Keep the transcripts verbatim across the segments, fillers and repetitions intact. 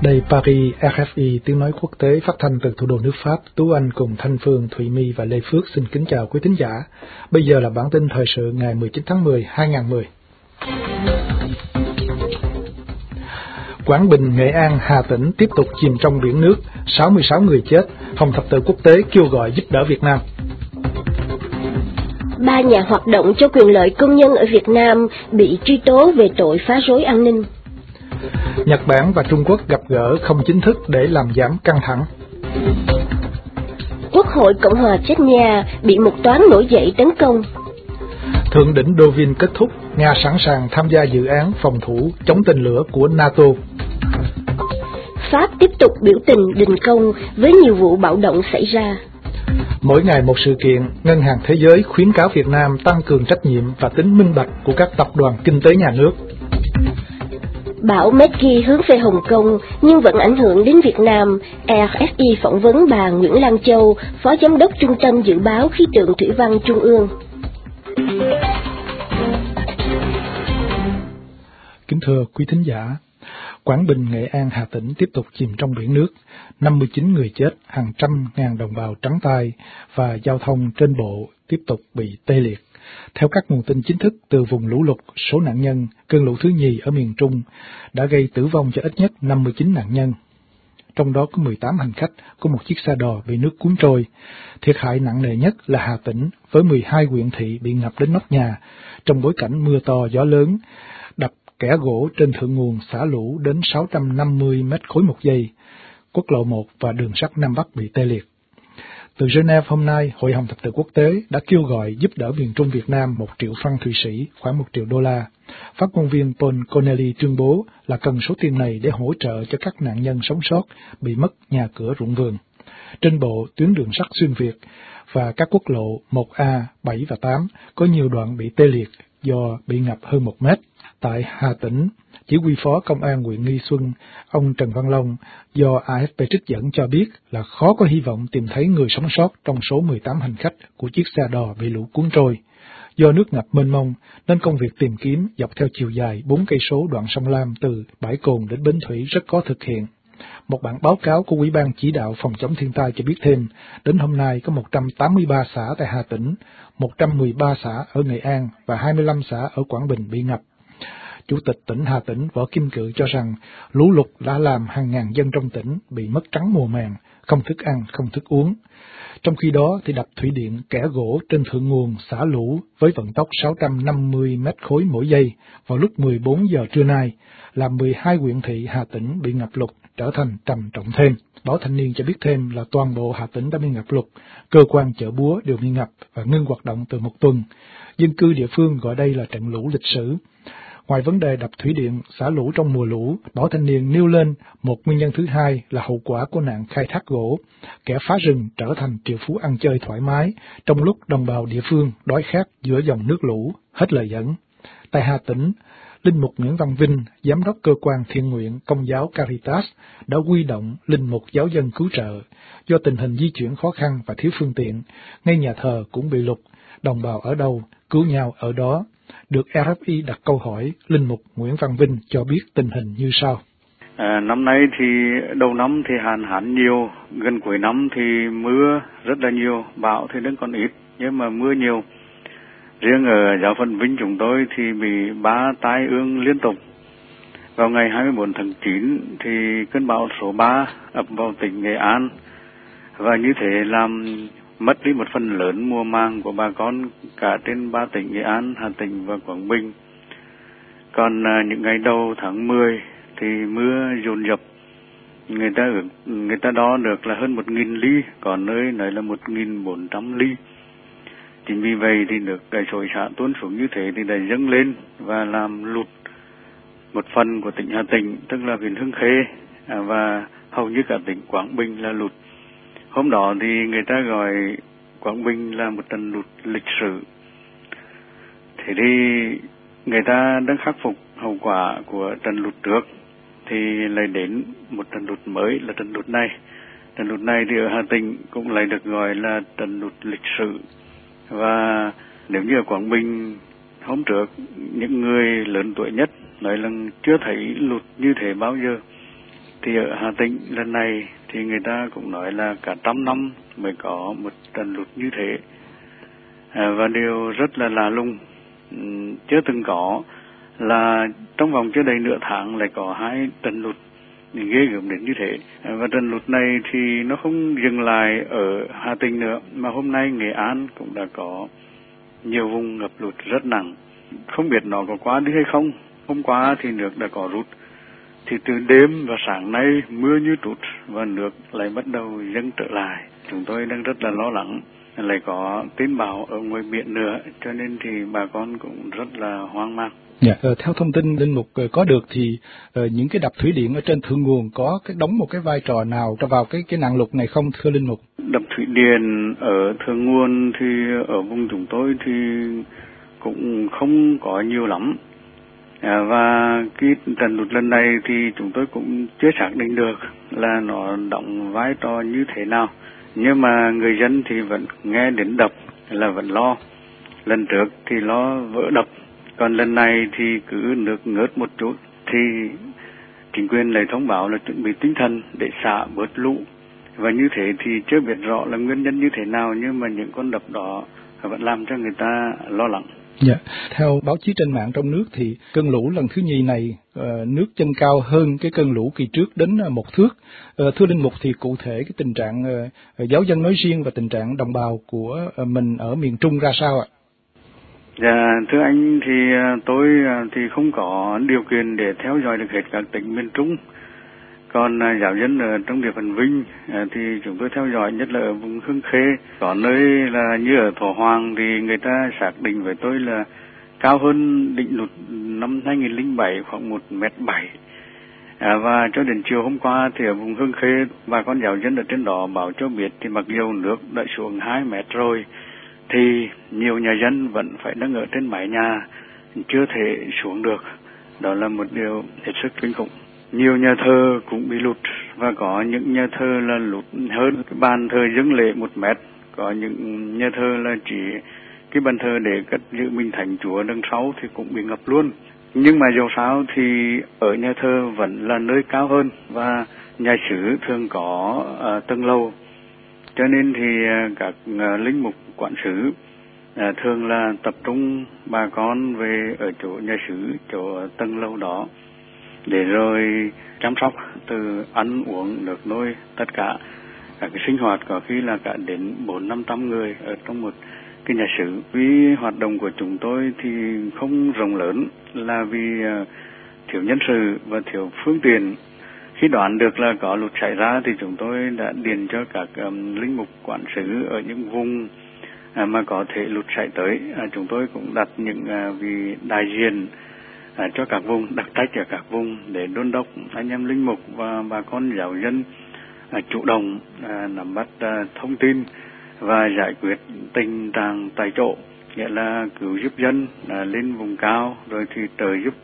Đây Paris, rờ ép i tiếng nói quốc tế phát thanh từ thủ đô nước Pháp. Tú Anh cùng Thanh Phương, Thụy My và Lê Phước xin kính chào quý thính giả. Bây giờ là bản tin thời sự ngày mười chín tháng mười, hai nghìn không trăm mười. Quảng Bình, Nghệ An, Hà Tĩnh tiếp tục chìm trong biển nước, sáu mươi sáu người chết. Hồng thập tự quốc tế kêu gọi giúp đỡ Việt Nam. Ba nhà hoạt động cho quyền lợi công nhân ở Việt Nam bị truy tố về tội phá rối an ninh. Nhật Bản và Trung Quốc gặp gỡ không chính thức để làm giảm căng thẳng. Quốc hội Cộng hòa Chechnya bị một toán nổi dậy tấn công. Thượng đỉnh Deauville kết thúc, Nga sẵn sàng tham gia dự án phòng thủ chống tên lửa của NATO. Pháp tiếp tục biểu tình đình công với nhiều vụ bạo động xảy ra. Mỗi ngày một sự kiện, Ngân hàng Thế giới khuyến cáo Việt Nam tăng cường trách nhiệm và tính minh bạch của các tập đoàn kinh tế nhà nước. Bão Meki hướng về Hồng Kông nhưng vẫn ảnh hưởng đến Việt Nam. rờ ép i phỏng vấn bà Nguyễn Lan Châu, Phó Giám đốc Trung tâm Dự báo Khí tượng Thủy văn Trung ương. Kính thưa quý thính giả, Quảng Bình, Nghệ An, Hà Tĩnh tiếp tục chìm trong biển nước, năm mươi chín người chết, hàng trăm ngàn đồng bào trắng tay và giao thông trên bộ tiếp tục bị tê liệt. Theo các nguồn tin chính thức từ vùng lũ lụt, số nạn nhân cơn lũ thứ nhì ở miền Trung đã gây tử vong cho ít nhất năm mươi chín nạn nhân. Trong đó có mười tám hành khách của một chiếc xe đò bị nước cuốn trôi. Thiệt hại nặng nề nhất là Hà Tĩnh với mười hai huyện thị bị ngập đến nóc nhà trong bối cảnh mưa to gió lớn, đập kẻ gỗ trên thượng nguồn xả lũ đến sáu trăm năm mươi mét khối một giây. Quốc lộ một và đường sắt Nam Bắc bị tê liệt. Từ Geneva hôm nay, Hội Hồng thập tự quốc tế đã kêu gọi giúp đỡ miền Trung Việt Nam một triệu franc Thụy Sĩ, khoảng một triệu đô la. Phát ngôn viên Paul Connelly tuyên bố là cần số tiền này để hỗ trợ cho các nạn nhân sống sót bị mất nhà cửa ruộng vườn. Trên bộ, tuyến đường sắt xuyên Việt và các quốc lộ một A, bảy và tám có nhiều đoạn bị tê liệt do bị ngập hơn một mét. Tại Hà Tĩnh, Chỉ huy phó Công an huyện Nghi Xuân, ông Trần Văn Long, do a ép pê trích dẫn cho biết là khó có hy vọng tìm thấy người sống sót trong số mười tám hành khách của chiếc xe đò bị lũ cuốn trôi. Do nước ngập mênh mông, nên công việc tìm kiếm dọc theo chiều dài bốn cây số đoạn sông Lam từ Bãi Cồn đến Bến Thủy rất khó thực hiện. Một bản báo cáo của Ủy ban Chỉ đạo Phòng chống thiên tai cho biết thêm, đến hôm nay có một trăm tám mươi ba xã tại Hà Tĩnh, một trăm mười ba xã ở Nghệ An và hai mươi lăm xã ở Quảng Bình bị ngập. Chủ tịch tỉnh Hà Tĩnh Võ Kim Cự cho rằng lũ lụt đã làm hàng ngàn dân trong tỉnh bị mất trắng mùa màng, không thức ăn, không thức uống. Trong khi đó thì đập thủy điện Kẻ Gỗ trên thượng nguồn xả lũ với vận tốc sáu trăm năm mươi mét khối mỗi giây vào lúc mười bốn giờ trưa nay, làm mười hai huyện thị Hà Tĩnh bị ngập lụt trở thành trầm trọng thêm. Báo Thanh niên cho biết thêm là toàn bộ Hà Tĩnh đã bị ngập lụt, cơ quan chợ búa đều bị ngập và ngưng hoạt động từ một tuần. Dân cư địa phương gọi đây là trận lũ lịch sử. Ngoài vấn đề đập thủy điện xả lũ trong mùa lũ, Báo Thanh niên nêu lên một nguyên nhân thứ hai là hậu quả của nạn khai thác gỗ, kẻ phá rừng trở thành triệu phú ăn chơi thoải mái, trong lúc đồng bào địa phương đói khát giữa dòng nước lũ, hết lời dẫn. Tại Hà Tĩnh, Linh mục Nguyễn Văn Vinh, giám đốc cơ quan thiện nguyện Công giáo Caritas, đã huy động linh mục giáo dân cứu trợ. Do tình hình di chuyển khó khăn và thiếu phương tiện, ngay nhà thờ cũng bị lụt, đồng bào ở đâu, cứu nhau ở đó. Được rờ ép i đặt câu hỏi, linh mục Nguyễn Văn Vinh cho biết tình hình như sau. À, năm nay thì đầu năm thì hạn hán nhiều, gần cuối năm thì mưa rất là nhiều, bão thì vẫn còn ít, nhưng mà mưa nhiều. Riêng ở giáo phận Vinh chúng tôi thì bị ba tai ương liên tục. Vào ngày hai mươi bốn tháng chín thì cơn bão số ba ập vào tỉnh Nghệ An, và như thế làm mất đi một phần lớn mùa màng của bà con cả trên ba tỉnh Nghệ An, Hà Tĩnh và Quảng Bình. Còn à, những ngày đầu tháng mười thì mưa dồn dập, người ta người ta đo được là hơn một nghìn ly, còn nơi này là một nghìn bốn trăm ly. Chính vì vậy thì nước cái xối xả tuôn xuống như thế thì đã dâng lên và làm lụt một phần của tỉnh Hà Tĩnh, tức là huyện Hương Khê, à, và hầu như cả tỉnh Quảng Bình là lụt. Hôm đó thì người ta gọi Quảng Bình là một trận lụt lịch sử. Thế thì người ta đang khắc phục hậu quả của trận lụt trước, thì lại đến một trận lụt mới là trận lụt này. Trận lụt này thì ở Hà Tĩnh cũng lại được gọi là trận lụt lịch sử. Và nếu như ở Quảng Bình hôm trước, những người lớn tuổi nhất nói là chưa thấy lụt như thế bao giờ. thì ở Hà Tĩnh lần này thì người ta cũng nói là cả trăm năm mới có một trận lụt như thế. À, và điều rất là lạ lùng, chưa từng có là trong vòng chưa đầy nửa tháng lại có hai trận lụt ghê gớm đến như thế. À, và trận lụt này thì nó không dừng lại ở Hà Tĩnh nữa, mà hôm nay Nghệ An cũng đã có nhiều vùng ngập lụt rất nặng. Không biết nó có qua đi hay không. Hôm qua thì nước đã có rút, thì từ đêm và sáng nay mưa như trút và nước lại bắt đầu dâng trở lại. Chúng tôi đang rất là lo lắng, lại có tin bão ở ngoài biển nữa, cho nên thì bà con cũng rất là hoang mang. Dạ, ờ, theo thông tin Linh Mục có được thì ờ, những cái đập thủy điện ở trên thượng nguồn có cái đóng một cái vai trò nào cho vào cái cái nạn lụt này không, thưa Linh Mục? Đập thủy điện ở thượng nguồn thì ở vùng chúng tôi thì cũng không có nhiều lắm. À, và cái trận lụt lần này thì chúng tôi cũng chưa xác định được là nó đóng vai trò như thế nào. Nhưng mà người dân thì vẫn nghe đến đập là vẫn lo. Lần trước thì lo vỡ đập, còn lần này thì cứ nước ngớt một chút thì chính quyền lại thông báo là chuẩn bị tinh thần để xả bớt lũ. Và như thế thì chưa biết rõ là nguyên nhân như thế nào, nhưng mà những con đập đó vẫn làm cho người ta lo lắng. Dạ, theo báo chí trên mạng trong nước thì cơn lũ lần thứ nhì này uh, nước dâng cao hơn cái cơn lũ kỳ trước đến uh, một thước. Uh, thưa Linh Mục, thì cụ thể cái tình trạng uh, giáo dân nói riêng và tình trạng đồng bào của uh, mình ở miền Trung ra sao ạ? Dạ, thưa anh thì uh, tôi uh, thì không có điều kiện để theo dõi được hết các tỉnh miền Trung. Còn uh, giáo dân ở trong địa phận Vinh uh, thì chúng tôi theo dõi nhất là ở vùng Hương Khê. Có nơi là như ở Thổ Hoàng thì người ta xác định với tôi là cao hơn đỉnh lụt năm hai nghìn lẻ bảy khoảng một mét bảy. À, và cho đến chiều hôm qua thì ở vùng Hương Khê, bà con giáo dân ở trên đó bảo cho biết thì mặc dù nước đã xuống hai mét rồi, thì nhiều nhà dân vẫn phải đang ở trên mái nhà, chưa thể xuống được. Đó là một điều hết sức kinh khủng. Nhiều nhà thờ cũng bị lụt, và có những nhà thờ là lụt hơn cái bàn thờ dâng lễ một mét. Có những nhà thờ là chỉ cái bàn thờ để cất giữ Minh Thánh Chúa đằng sau thì cũng bị ngập luôn. Nhưng mà dù sao thì ở nhà thờ vẫn là nơi cao hơn, và nhà xứ thường có uh, tầng lầu. Cho nên thì uh, các uh, linh mục quản xứ uh, thường là tập trung bà con về ở chỗ nhà xứ, chỗ tầng lầu đó, để rồi chăm sóc từ ăn uống nước nuôi tất cả các cái sinh hoạt, có khi là cả đến bốn năm trăm người ở trong một cái nhà xứ. Vì hoạt động của chúng tôi thì không rộng lớn là vì uh, thiếu nhân sự và thiếu phương tiện. Khi đoán được là có lụt xảy ra thì chúng tôi đã điền cho các um, linh mục quản xứ ở những vùng uh, mà có thể lụt xảy tới. Uh, chúng tôi cũng đặt những uh, vị đại diện uh, cho các vùng, đặc trách ở các vùng để đôn đốc anh em linh mục và bà con giáo dân uh, chủ động uh, nắm bắt uh, thông tin và giải quyết tình trạng tại chỗ, nghĩa là cứu giúp dân à, lên vùng cao, rồi thì trợ giúp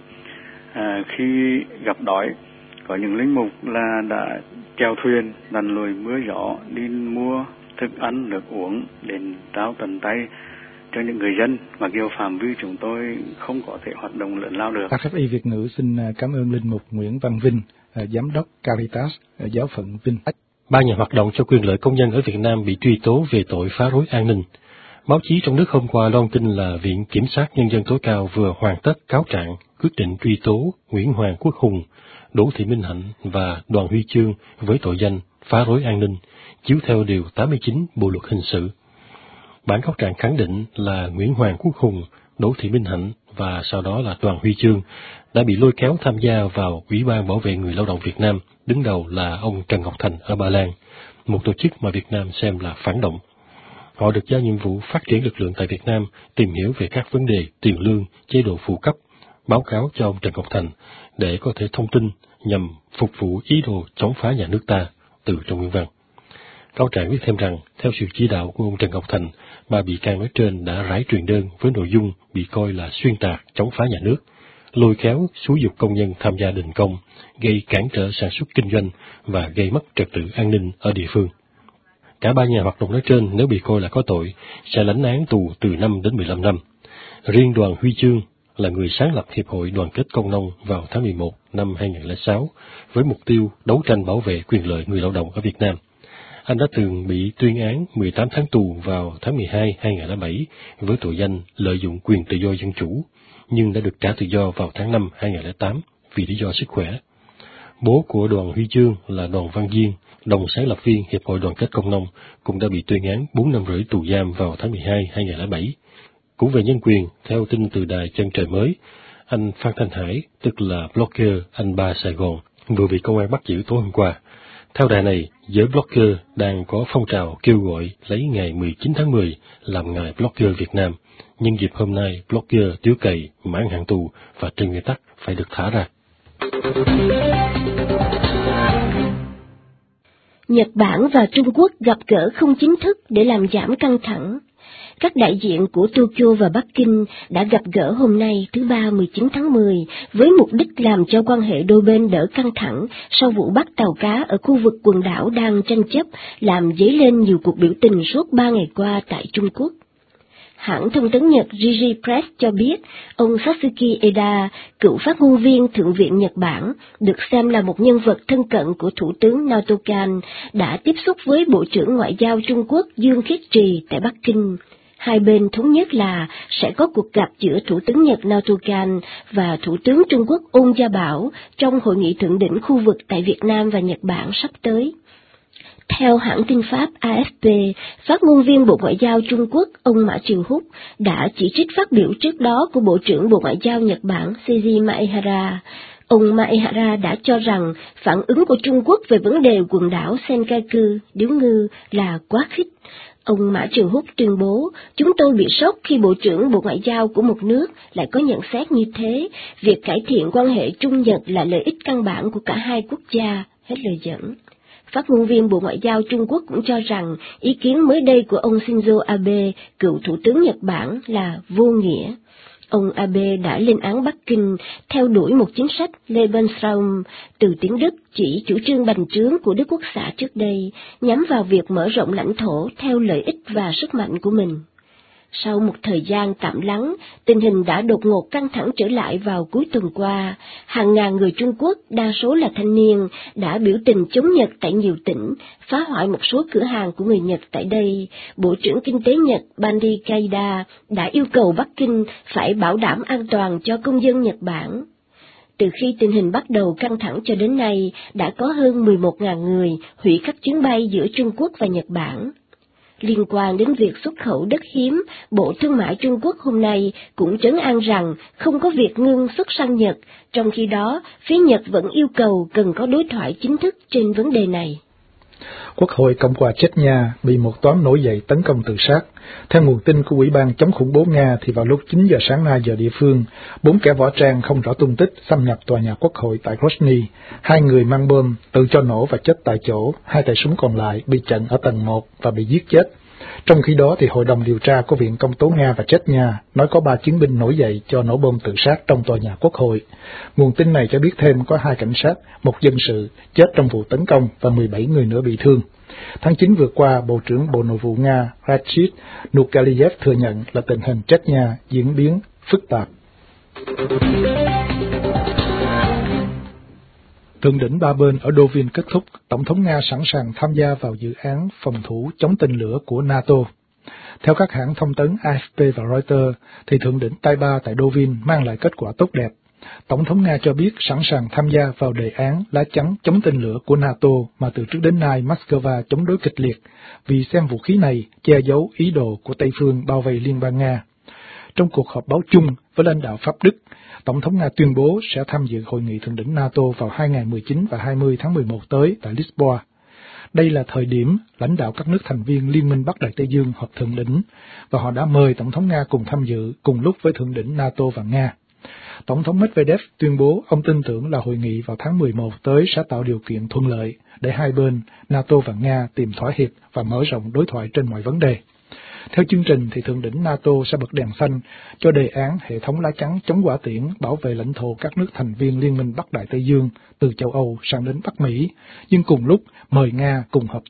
à, khi gặp đói. Có những linh mục là đã chèo thuyền lặn lội mưa gió đi mua thức ăn nước uống đến trao tận tay cho những người dân, mặc dù phạm vi chúng tôi không có thể hoạt động lớn lao được. a ép i Việt ngữ xin cảm ơn Linh mục Nguyễn Văn Vinh, giám đốc Caritas giáo phận Vinh. Ba nhà hoạt động cho quyền lợi công nhân ở Việt Nam bị truy tố về tội phá rối an ninh. Báo chí trong nước hôm qua loan tin là Viện Kiểm sát Nhân dân tối cao vừa hoàn tất cáo trạng quyết định truy tố Nguyễn Hoàng Quốc Hùng, Đỗ Thị Minh Hạnh và Đoàn Huy Chương với tội danh phá rối an ninh, chiếu theo Điều tám mươi chín Bộ Luật Hình sự. Bản cáo trạng khẳng định là Nguyễn Hoàng Quốc Hùng, Đỗ Thị Minh Hạnh và sau đó là Đoàn Huy Chương đã bị lôi kéo tham gia vào Ủy ban Bảo vệ Người Lao động Việt Nam, đứng đầu là ông Trần Ngọc Thành ở Ba Lan, một tổ chức mà Việt Nam xem là phản động. Họ được giao nhiệm vụ phát triển lực lượng tại Việt Nam, tìm hiểu về các vấn đề tiền lương, chế độ phụ cấp, báo cáo cho ông Trần Ngọc Thành để có thể thông tin nhằm phục vụ ý đồ chống phá nhà nước ta, từ trong nguyên văn. Cáo trạng viết thêm rằng, theo sự chỉ đạo của ông Trần Ngọc Thành, ba bị can nói trên đã rải truyền đơn với nội dung bị coi là xuyên tạc, chống phá nhà nước, lôi kéo, xúi giục công nhân tham gia đình công, gây cản trở sản xuất kinh doanh và gây mất trật tự an ninh ở địa phương. Cả ba nhà hoạt động nói trên nếu bị coi là có tội sẽ lãnh án tù từ năm đến mười lăm năm. Riêng Đoàn Huy Chương là người sáng lập Hiệp hội Đoàn kết Công nông vào tháng mười một năm hai nghìn không trăm lẻ sáu với mục tiêu đấu tranh bảo vệ quyền lợi người lao động ở Việt Nam. Anh đã từng bị tuyên án mười tám tháng tù vào tháng mười hai năm hai nghìn không trăm lẻ bảy với tội danh lợi dụng quyền tự do dân chủ, nhưng đã được trả tự do vào tháng năm năm hai nghìn không trăm lẻ tám vì lý do sức khỏe. Bố của Đoàn Huy Chương là Đoàn Văn Diên, đồng sáng lập viên Hiệp hội Đoàn kết Công nông, cũng đã bị tuyên án bốn năm rưỡi tù giam vào tháng mười hai năm hai nghìn không trăm lẻ bảy. Cũng về nhân quyền, theo tin từ đài Chân Trời Mới, anh Phan Thanh Hải, tức là blogger Anh Ba Sài Gòn, vừa bị công an bắt giữ tối hôm qua. Theo đài này, giới blogger đang có phong trào kêu gọi lấy ngày mười chín tháng mười làm ngày blogger Việt Nam. Nhân dịp hôm nay, blogger Tiếu Cày, mãn hạn tù và Trần Nguyên Tắc phải được thả ra. Nhật Bản và Trung Quốc gặp gỡ không chính thức để làm giảm căng thẳng. Các đại diện của Tokyo và Bắc Kinh đã gặp gỡ hôm nay thứ Ba mười chín tháng mười với mục đích làm cho quan hệ đôi bên đỡ căng thẳng sau vụ bắt tàu cá ở khu vực quần đảo đang tranh chấp, làm dấy lên nhiều cuộc biểu tình suốt ba ngày qua tại Trung Quốc. Hãng thông tấn Nhật Jiji Press cho biết, ông Satsuki Eda, cựu phát ngôn viên Thượng viện Nhật Bản, được xem là một nhân vật thân cận của Thủ tướng Naoto Kan, đã tiếp xúc với Bộ trưởng Ngoại giao Trung Quốc Dương Khiết Trì tại Bắc Kinh. Hai bên thống nhất là sẽ có cuộc gặp giữa Thủ tướng Nhật Naoto Kan và Thủ tướng Trung Quốc Ôn Gia Bảo trong hội nghị thượng đỉnh khu vực tại Việt Nam và Nhật Bản sắp tới. Theo hãng tin Pháp A F P, phát ngôn viên Bộ Ngoại giao Trung Quốc ông Mã Triều Húc đã chỉ trích phát biểu trước đó của Bộ trưởng Bộ Ngoại giao Nhật Bản Seiji Maehara. Ông Maehara đã cho rằng phản ứng của Trung Quốc về vấn đề quần đảo Senkaku, Điếu Ngư là quá khích. Ông Mã Triều Húc tuyên bố, chúng tôi bị sốc khi Bộ trưởng Bộ Ngoại giao của một nước lại có nhận xét như thế, việc cải thiện quan hệ Trung Nhật là lợi ích căn bản của cả hai quốc gia, hết lời dẫn. Phát ngôn viên Bộ Ngoại giao Trung Quốc cũng cho rằng ý kiến mới đây của ông Shinzo Abe, cựu Thủ tướng Nhật Bản, là vô nghĩa. Ông Abe đã lên án Bắc Kinh theo đuổi một chính sách Lebensraum, từ tiếng Đức chỉ chủ trương bành trướng của Đức Quốc xã trước đây, nhắm vào việc mở rộng lãnh thổ theo lợi ích và sức mạnh của mình. Sau một thời gian tạm lắng, tình hình đã đột ngột căng thẳng trở lại vào cuối tuần qua. Hàng ngàn người Trung Quốc, đa số là thanh niên, đã biểu tình chống Nhật tại nhiều tỉnh, phá hoại một số cửa hàng của người Nhật tại đây. Bộ trưởng Kinh tế Nhật Bandi Kaida đã yêu cầu Bắc Kinh phải bảo đảm an toàn cho công dân Nhật Bản. Từ khi tình hình bắt đầu căng thẳng cho đến nay, đã có hơn mười một nghìn người hủy các chuyến bay giữa Trung Quốc và Nhật Bản. Liên quan đến việc xuất khẩu đất hiếm, Bộ Thương mại Trung Quốc hôm nay cũng trấn an rằng không có việc ngưng xuất sang Nhật, trong khi đó phía Nhật vẫn yêu cầu cần có đối thoại chính thức trên vấn đề này. Quốc hội Cộng hòa Chechnya bị một toán nổi dậy tấn công tự sát. Theo nguồn tin của Ủy ban chống khủng bố Nga thì vào lúc chín giờ sáng nay giờ địa phương, bốn kẻ võ trang không rõ tung tích xâm nhập tòa nhà Quốc hội tại Grozny. Hai người mang bom tự cho nổ và chết tại chỗ, hai tay súng còn lại bị chặn ở tầng một và bị giết chết. Trong khi đó thì Hội đồng điều tra của Viện Công tố Nga và Chechnya nói có ba chiến binh nổi dậy cho nổ bom tự sát trong tòa nhà Quốc hội. Nguồn tin này cho biết thêm có hai cảnh sát, một dân sự chết trong vụ tấn công và mười bảy người nữa bị thương. Tháng chín vừa qua, Bộ trưởng Bộ Nội vụ Nga Rachid Nukaliev thừa nhận là tình hình Chechnya diễn biến phức tạp. Thượng đỉnh ba bên ở Deauville kết thúc, Tổng thống Nga sẵn sàng tham gia vào dự án phòng thủ chống tên lửa của NATO. Theo các hãng thông tấn A F P và Reuters, thì thượng đỉnh Tay Ba tại Deauville mang lại kết quả tốt đẹp. Tổng thống Nga cho biết sẵn sàng tham gia vào đề án lá chắn chống tên lửa của NATO mà từ trước đến nay Moscow chống đối kịch liệt, vì xem vũ khí này che giấu ý đồ của Tây phương bao vây Liên bang Nga. Trong cuộc họp báo chung với lãnh đạo Pháp Đức, Tổng thống Nga tuyên bố sẽ tham dự hội nghị thượng đỉnh NATO vào hai ngày mười chín và hai mươi tháng mười một tới tại Lisboa. Đây là thời điểm lãnh đạo các nước thành viên Liên minh Bắc Đại Tây Dương họp thượng đỉnh, và họ đã mời Tổng thống Nga cùng tham dự cùng lúc với thượng đỉnh NATO và Nga. Tổng thống Medvedev tuyên bố ông tin tưởng là hội nghị vào tháng mười một tới sẽ tạo điều kiện thuận lợi để hai bên, NATO và Nga, tìm thỏa hiệp và mở rộng đối thoại trên mọi vấn đề. Theo chương trình thì thượng đỉnh NATO sẽ bật đèn xanh cho đề án hệ thống lá chắn chống hỏa tiễn bảo vệ lãnh thổ các nước thành viên Liên minh Bắc Đại Tây Dương từ châu Âu sang đến Bắc Mỹ, nhưng cùng lúc mời Nga cùng hợp tác.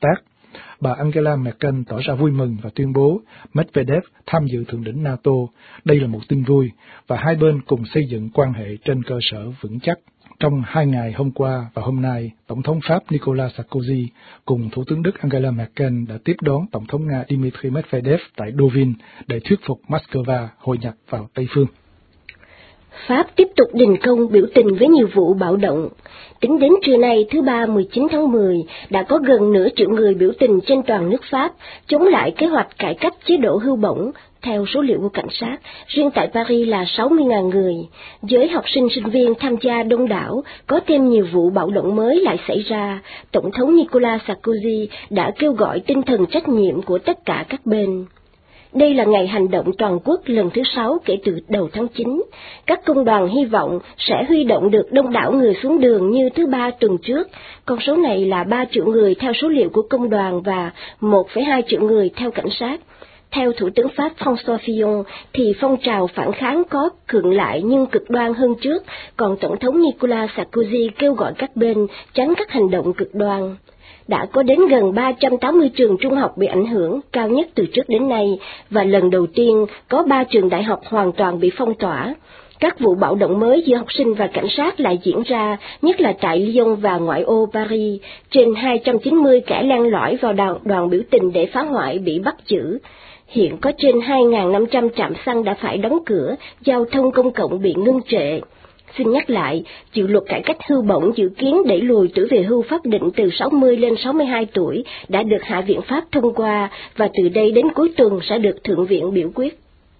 bà Angela Merkel tỏ ra vui mừng và tuyên bố Medvedev tham dự thượng đỉnh NATO. Đây là một tin vui, và hai bên cùng xây dựng quan hệ trên cơ sở vững chắc. Trong hai ngày hôm qua và hôm nay, Tổng thống Pháp Nicolas Sarkozy cùng Thủ tướng Đức Angela Merkel đã tiếp đón Tổng thống Nga Dmitry Medvedev tại Deauville để thuyết phục Moscow hội nhập vào Tây phương. Pháp tiếp tục đình công biểu tình với nhiều vụ bạo động. Tính đến trưa nay thứ Ba mười chín tháng mười, đã có gần nửa triệu người biểu tình trên toàn nước Pháp, chống lại kế hoạch cải cách chế độ hưu bổng. Theo số liệu của cảnh sát, riêng tại Paris là sáu mươi nghìn người. Giới học sinh sinh viên tham gia đông đảo, có thêm nhiều vụ bạo động mới lại xảy ra. Tổng thống Nicolas Sarkozy đã kêu gọi tinh thần trách nhiệm của tất cả các bên. Đây là ngày hành động toàn quốc lần thứ sáu kể từ đầu tháng chín. Các công đoàn hy vọng sẽ huy động được đông đảo người xuống đường như thứ Ba tuần trước. Con số này là ba triệu người theo số liệu của công đoàn và một phẩy hai triệu người theo cảnh sát. Theo Thủ tướng Pháp François Fillon, thì phong trào phản kháng có khựng lại nhưng cực đoan hơn trước, còn Tổng thống Nicolas Sarkozy kêu gọi các bên tránh các hành động cực đoan. Đã có đến gần ba trăm tám mươi trường trung học bị ảnh hưởng, cao nhất từ trước đến nay, và lần đầu tiên có ba trường đại học hoàn toàn bị phong tỏa. Các vụ bạo động mới giữa học sinh và cảnh sát lại diễn ra, nhất là tại Lyon và ngoại ô Paris. Trên hai trăm chín mươi kẻ len lỏi vào đoàn, đoàn biểu tình để phá hoại bị bắt giữ. Hiện có trên hai nghìn năm trăm trạm xăng đã phải đóng cửa, giao thông công cộng bị ngưng trệ. Xin nhắc lại, dự luật cải cách hưu bổng dự kiến đẩy lùi tuổi về hưu pháp định từ sáu mươi lên sáu mươi hai tuổi đã được Hạ viện Pháp thông qua, và từ đây đến cuối tuần sẽ được Thượng viện biểu quyết.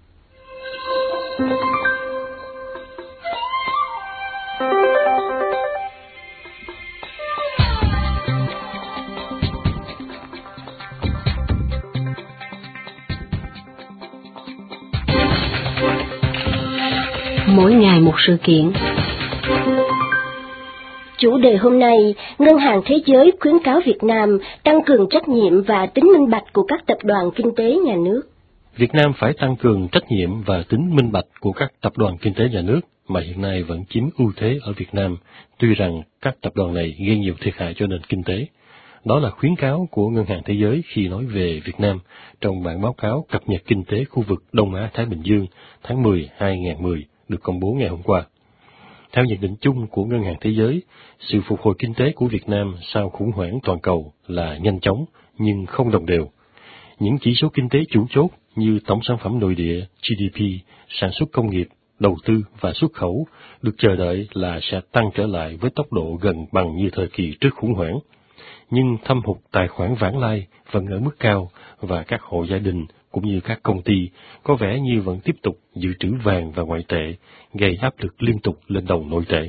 Mỗi ngày một sự kiện. Chủ đề hôm nay, Ngân hàng Thế giới khuyến cáo Việt Nam tăng cường trách nhiệm và tính minh bạch của các tập đoàn kinh tế nhà nước. Việt Nam phải tăng cường trách nhiệm và tính minh bạch của các tập đoàn kinh tế nhà nước mà hiện nay vẫn chiếm ưu thế ở Việt Nam, tuy rằng các tập đoàn này gây nhiều thiệt hại cho nền kinh tế. Đó là khuyến cáo của Ngân hàng Thế giới khi nói về Việt Nam trong bản báo cáo cập nhật kinh tế khu vực Đông Á-Thái Bình Dương tháng mười năm hai nghìn không trăm mười được công bố ngày hôm qua. Theo nhận định chung của Ngân hàng Thế giới, sự phục hồi kinh tế của Việt Nam sau khủng hoảng toàn cầu là nhanh chóng nhưng không đồng đều. Những chỉ số kinh tế chủ chốt như tổng sản phẩm nội địa, G D P, sản xuất công nghiệp, đầu tư và xuất khẩu được chờ đợi là sẽ tăng trở lại với tốc độ gần bằng như thời kỳ trước khủng hoảng. Nhưng thâm hụt tài khoản vãng lai vẫn ở mức cao và các hộ gia đình cũng như các công ty có vẻ như vẫn tiếp tục dự trữ vàng và ngoại tệ, gây áp lực liên tục lên đồng nội tệ.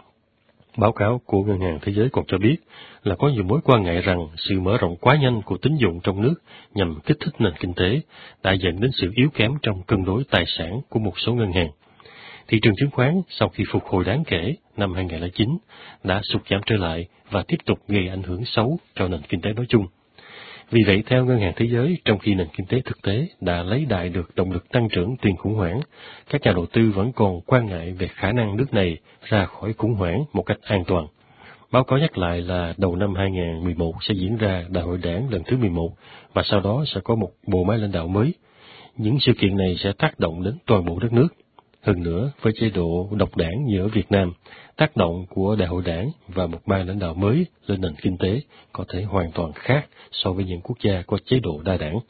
Báo cáo của Ngân hàng Thế giới còn cho biết là có nhiều mối quan ngại rằng sự mở rộng quá nhanh của tín dụng trong nước nhằm kích thích nền kinh tế đã dẫn đến sự yếu kém trong cân đối tài sản của một số ngân hàng. Thị trường chứng khoán sau khi phục hồi đáng kể năm hai nghìn không trăm lẻ chín đã sụt giảm trở lại và tiếp tục gây ảnh hưởng xấu cho nền kinh tế nói chung. Vì vậy, theo Ngân hàng Thế giới, trong khi nền kinh tế thực tế đã lấy đại được động lực tăng trưởng tiền khủng hoảng, các nhà đầu tư vẫn còn quan ngại về khả năng nước này ra khỏi khủng hoảng một cách an toàn. Báo cáo nhắc lại là đầu năm hai nghìn không trăm mười một sẽ diễn ra Đại hội Đảng lần thứ mười một và sau đó sẽ có một bộ máy lãnh đạo mới. Những sự kiện này sẽ tác động đến toàn bộ đất nước. Hơn nữa, với chế độ độc đảng như ở Việt Nam, tác động của Đại hội Đảng và một ban lãnh đạo mới lên nền kinh tế có thể hoàn toàn khác so với những quốc gia có chế độ đa đảng.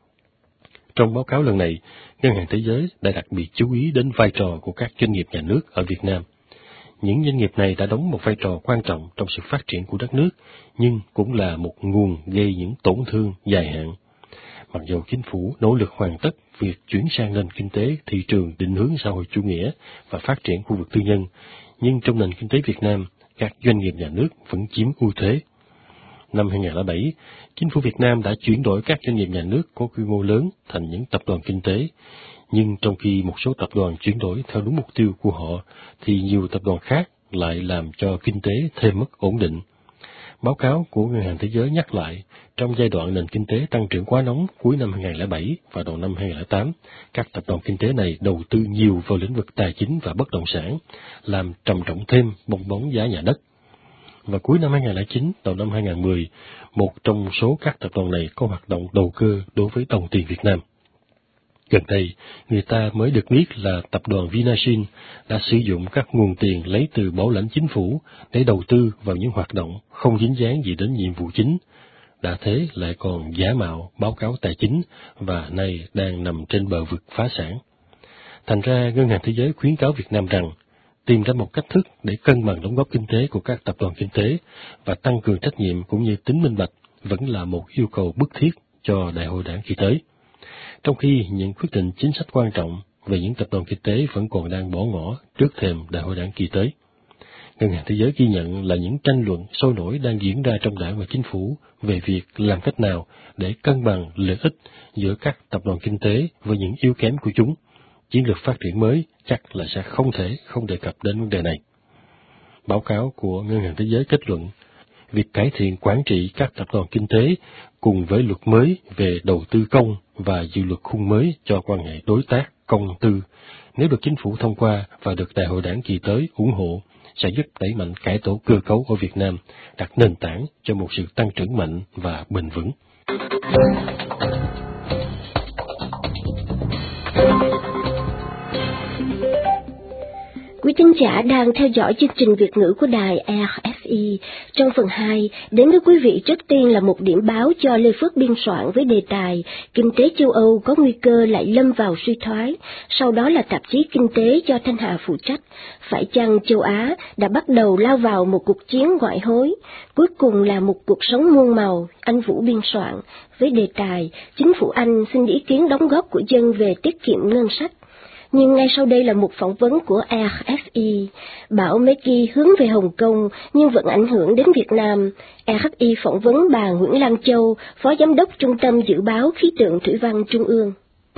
Trong báo cáo lần này, Ngân hàng Thế giới đã đặc biệt chú ý đến vai trò của các doanh nghiệp nhà nước ở Việt Nam. Những doanh nghiệp này đã đóng một vai trò quan trọng trong sự phát triển của đất nước, nhưng cũng là một nguồn gây những tổn thương dài hạn. Mặc dù chính phủ nỗ lực hoàn tất việc chuyển sang nền kinh tế thị trường định hướng xã hội chủ nghĩa và phát triển khu vực tư nhân, nhưng trong nền kinh tế Việt Nam, các doanh nghiệp nhà nước vẫn chiếm ưu thế. Năm hai nghìn không trăm lẻ bảy, chính phủ Việt Nam đã chuyển đổi các doanh nghiệp nhà nước có quy mô lớn thành những tập đoàn kinh tế, nhưng trong khi một số tập đoàn chuyển đổi theo đúng mục tiêu của họ, thì nhiều tập đoàn khác lại làm cho kinh tế thêm mất ổn định. Báo cáo của Ngân hàng Thế giới nhắc lại, trong giai đoạn nền kinh tế tăng trưởng quá nóng cuối năm hai nghìn không trăm lẻ bảy và đầu năm hai nghìn không trăm lẻ tám, các tập đoàn kinh tế này đầu tư nhiều vào lĩnh vực tài chính và bất động sản, làm trầm trọng thêm bong bóng giá nhà đất. và cuối năm hai không không chín, đầu năm hai không một không, một trong số các tập đoàn này có hoạt động đầu cơ đối với đồng tiền Việt Nam. Gần đây, người ta mới được biết là tập đoàn Vinashin đã sử dụng các nguồn tiền lấy từ bảo lãnh chính phủ để đầu tư vào những hoạt động không dính dáng gì đến nhiệm vụ chính. Đã thế lại còn giả mạo báo cáo tài chính và nay đang nằm trên bờ vực phá sản. Thành ra, Ngân hàng Thế giới khuyến cáo Việt Nam rằng tìm ra một cách thức để cân bằng đóng góp kinh tế của các tập đoàn kinh tế và tăng cường trách nhiệm cũng như tính minh bạch vẫn là một yêu cầu bức thiết cho Đại hội Đảng kỳ tới. Trong khi những quyết định chính sách quan trọng về những tập đoàn kinh tế vẫn còn đang bỏ ngỏ trước thềm Đại hội Đảng kỳ tới. Ngân hàng Thế giới ghi nhận là những tranh luận sôi nổi đang diễn ra trong đảng và chính phủ về việc làm cách nào để cân bằng lợi ích giữa các tập đoàn kinh tế với những yếu kém của chúng. Chiến lược phát triển mới chắc là sẽ không thể không đề cập đến vấn đề này. Báo cáo của Ngân hàng Thế giới kết luận, việc cải thiện quản trị các tập đoàn kinh tế cùng với luật mới về đầu tư công và dự luật khung mới cho quan hệ đối tác công tư, nếu được chính phủ thông qua và được Đại hội Đảng kỳ tới ủng hộ, sẽ giúp đẩy mạnh cải tổ cơ cấu ở Việt Nam, đặt nền tảng cho một sự tăng trưởng mạnh và bền vững. Quý thính giả đang theo dõi chương trình Việt ngữ của đài rờ ép i. Trong phần hai, đến với quý vị trước tiên là một điểm báo cho Lê Phước biên soạn với đề tài Kinh tế châu Âu có nguy cơ lại lâm vào suy thoái. Sau đó là tạp chí Kinh tế do Thanh Hà phụ trách. Phải chăng châu Á đã bắt đầu lao vào một cuộc chiến ngoại hối? Cuối cùng là một cuộc sống muôn màu, anh Vũ biên soạn với đề tài Chính phủ Anh xin ý kiến đóng góp của dân về tiết kiệm ngân sách. Nhưng ngay sau đây là một phỏng vấn của rờ ép i. Bão Maggie hướng về Hồng Kông nhưng vẫn ảnh hưởng đến Việt Nam. rờ ép i phỏng vấn bà Nguyễn Lan Châu, Phó Giám đốc Trung tâm Dự báo Khí tượng Thủy văn Trung ương.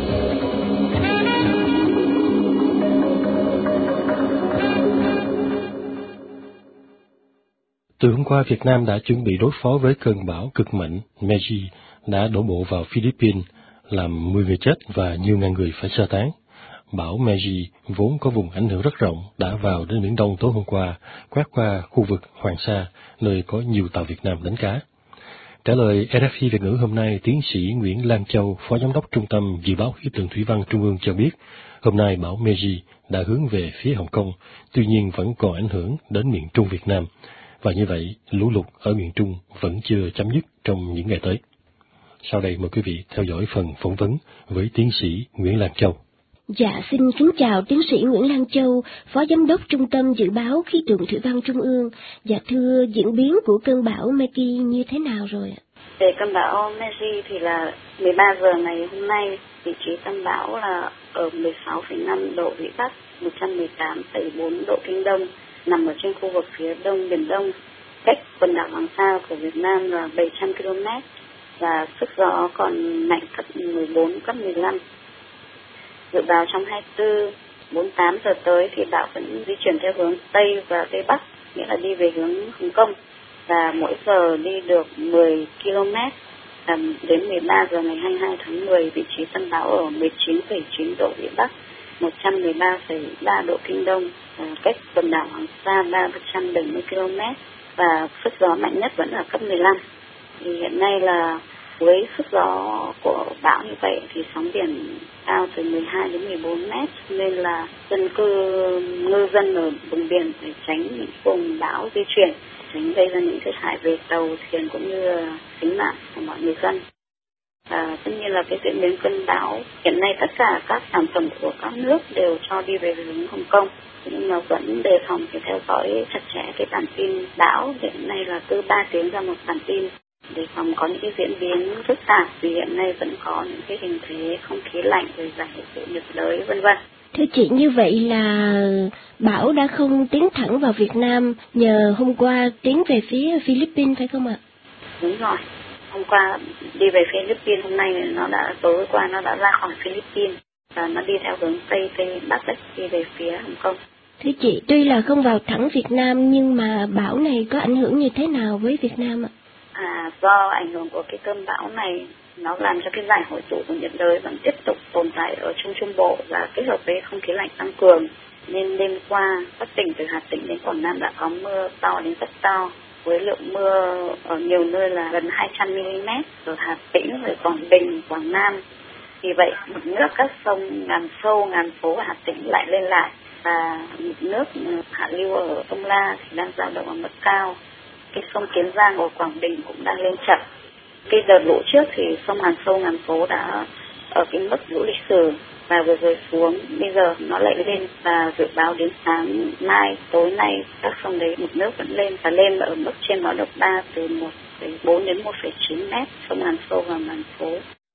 Từ hôm qua, Việt Nam đã chuẩn bị đối phó với cơn bão cực mạnh Maggie đã đổ bộ vào Philippines, làm mười người chết và nhiều ngàn người phải sơ tán. Bão Maggie vốn có vùng ảnh hưởng rất rộng đã vào đến Biển Đông tối hôm qua, quét qua khu vực Hoàng Sa, nơi có nhiều tàu Việt Nam đánh cá. Trả lời rờ ép i Việt ngữ hôm nay, tiến sĩ Nguyễn Lan Châu, Phó Giám đốc Trung tâm Dự báo Khí tượng Thủy văn Trung ương cho biết, hôm nay bão Maggie đã hướng về phía Hồng Kông, tuy nhiên vẫn còn ảnh hưởng đến miền Trung Việt Nam, và như vậy lũ lụt ở miền Trung vẫn chưa chấm dứt trong những ngày tới. Sau đây mời quý vị theo dõi phần phỏng vấn với tiến sĩ Nguyễn Lan Châu. Dạ, xin kính chào tiến sĩ Nguyễn Lan Châu, Phó Giám đốc Trung tâm Dự báo Khí tượng Thủy văn Trung ương. Dạ thưa, diễn biến của cơn bão Maggie như thế nào rồi ạ? Về cơn bão Maggie thì là mười ba giờ ngày hôm nay, vị trí tâm bão là ở mười sáu phẩy năm độ Vĩ Bắc, một trăm mười tám phẩy bốn độ Kinh Đông, nằm ở trên khu vực phía đông Biển Đông, cách quần đảo Hoàng Sa của Việt Nam là bảy trăm ki lô mét, và sức gió còn mạnh cấp mười bốn, cấp mười lăm. Dự báo trong hai mươi tư, bốn mươi tám giờ tới thì bão vẫn di chuyển theo hướng Tây và Tây Bắc, nghĩa là đi về hướng Hồng Kông, và mỗi giờ đi được mười ki lô mét. Đến mười ba giờ ngày hai mươi hai tháng mười, vị trí tâm bão ở mười chín phẩy chín độ Vĩ Bắc, một trăm mười ba phẩy ba độ Kinh Đông, cách quần đảo Hoàng Sa ba trăm bảy mươi ki lô mét, và sức gió mạnh nhất vẫn ở cấp mười lăm. Thì hiện nay là với sức gió của bão như vậy thì sóng biển cao từ mười hai đến mười bốn mét, nên là dân cư, ngư dân ở vùng biển phải tránh những vùng bão di chuyển, tránh gây ra những thiệt hại về tàu thuyền cũng như tính mạng của mọi người dân. Và tất nhiên là cái diễn biến cơn bão, hiện nay tất cả các sản phẩm của các nước đều cho đi về hướng Hồng Kông, nhưng mà vẫn đề phòng phải theo dõi chặt chẽ cái bản tin bão. Hiện nay là cứ ba tiếng ra một bản tin, để phòng có những cái diễn biến phức tạp, vì hiện nay vẫn có những cái hình thế không khí lạnh rồi giải hội tụ nhiệt đới vân vân. Thưa chị, như vậy là bão đã không tiến thẳng vào Việt Nam nhờ hôm qua tiến về phía Philippines phải không ạ? Đúng rồi. Hôm qua đi về Philippines, hôm nay nó đã tối qua nó đã ra khỏi Philippines và nó đi theo hướng Tây Tây Bắc đấy, đi về phía Hồng Kông. Thưa chị, tuy là không vào thẳng Việt Nam nhưng mà bão này có ảnh hưởng như thế nào với Việt Nam ạ? À, do ảnh hưởng của cái cơn bão này, nó làm cho cái giải hội tụ của nhiệt đới vẫn tiếp tục tồn tại ở Trung Trung Bộ và kết hợp với không khí lạnh tăng cường, nên đêm qua các tỉnh từ Hà Tĩnh đến Quảng Nam đã có mưa to đến rất to, với lượng mưa ở nhiều nơi là gần hai trăm mi-li-mét ở Hà Tĩnh, rồi Quảng Bình, Quảng Nam. Vì vậy, mực nước các sông ngàn sâu, ngàn phố ở Hà Tĩnh lại lên lại, và mực nước hạ lưu ở Sông La thì đang dao động ở mức cao. Cái sông Kiến Giang ở Quảng Bình cũng đang lên chậm. Cái đợt lũ trước thì sông ngàn sâu, ngàn phố đã ở cái mức lũ lịch sử và vừa rồi xuống, bây giờ nó lại lên, và dự báo đến sáng mai, tối nay các sông đấy mực nước vẫn lên và lên ở mức trên báo động ba từ một phẩy bốn đến một phẩy chín mét, sông ngàn sâu và ngàn phố.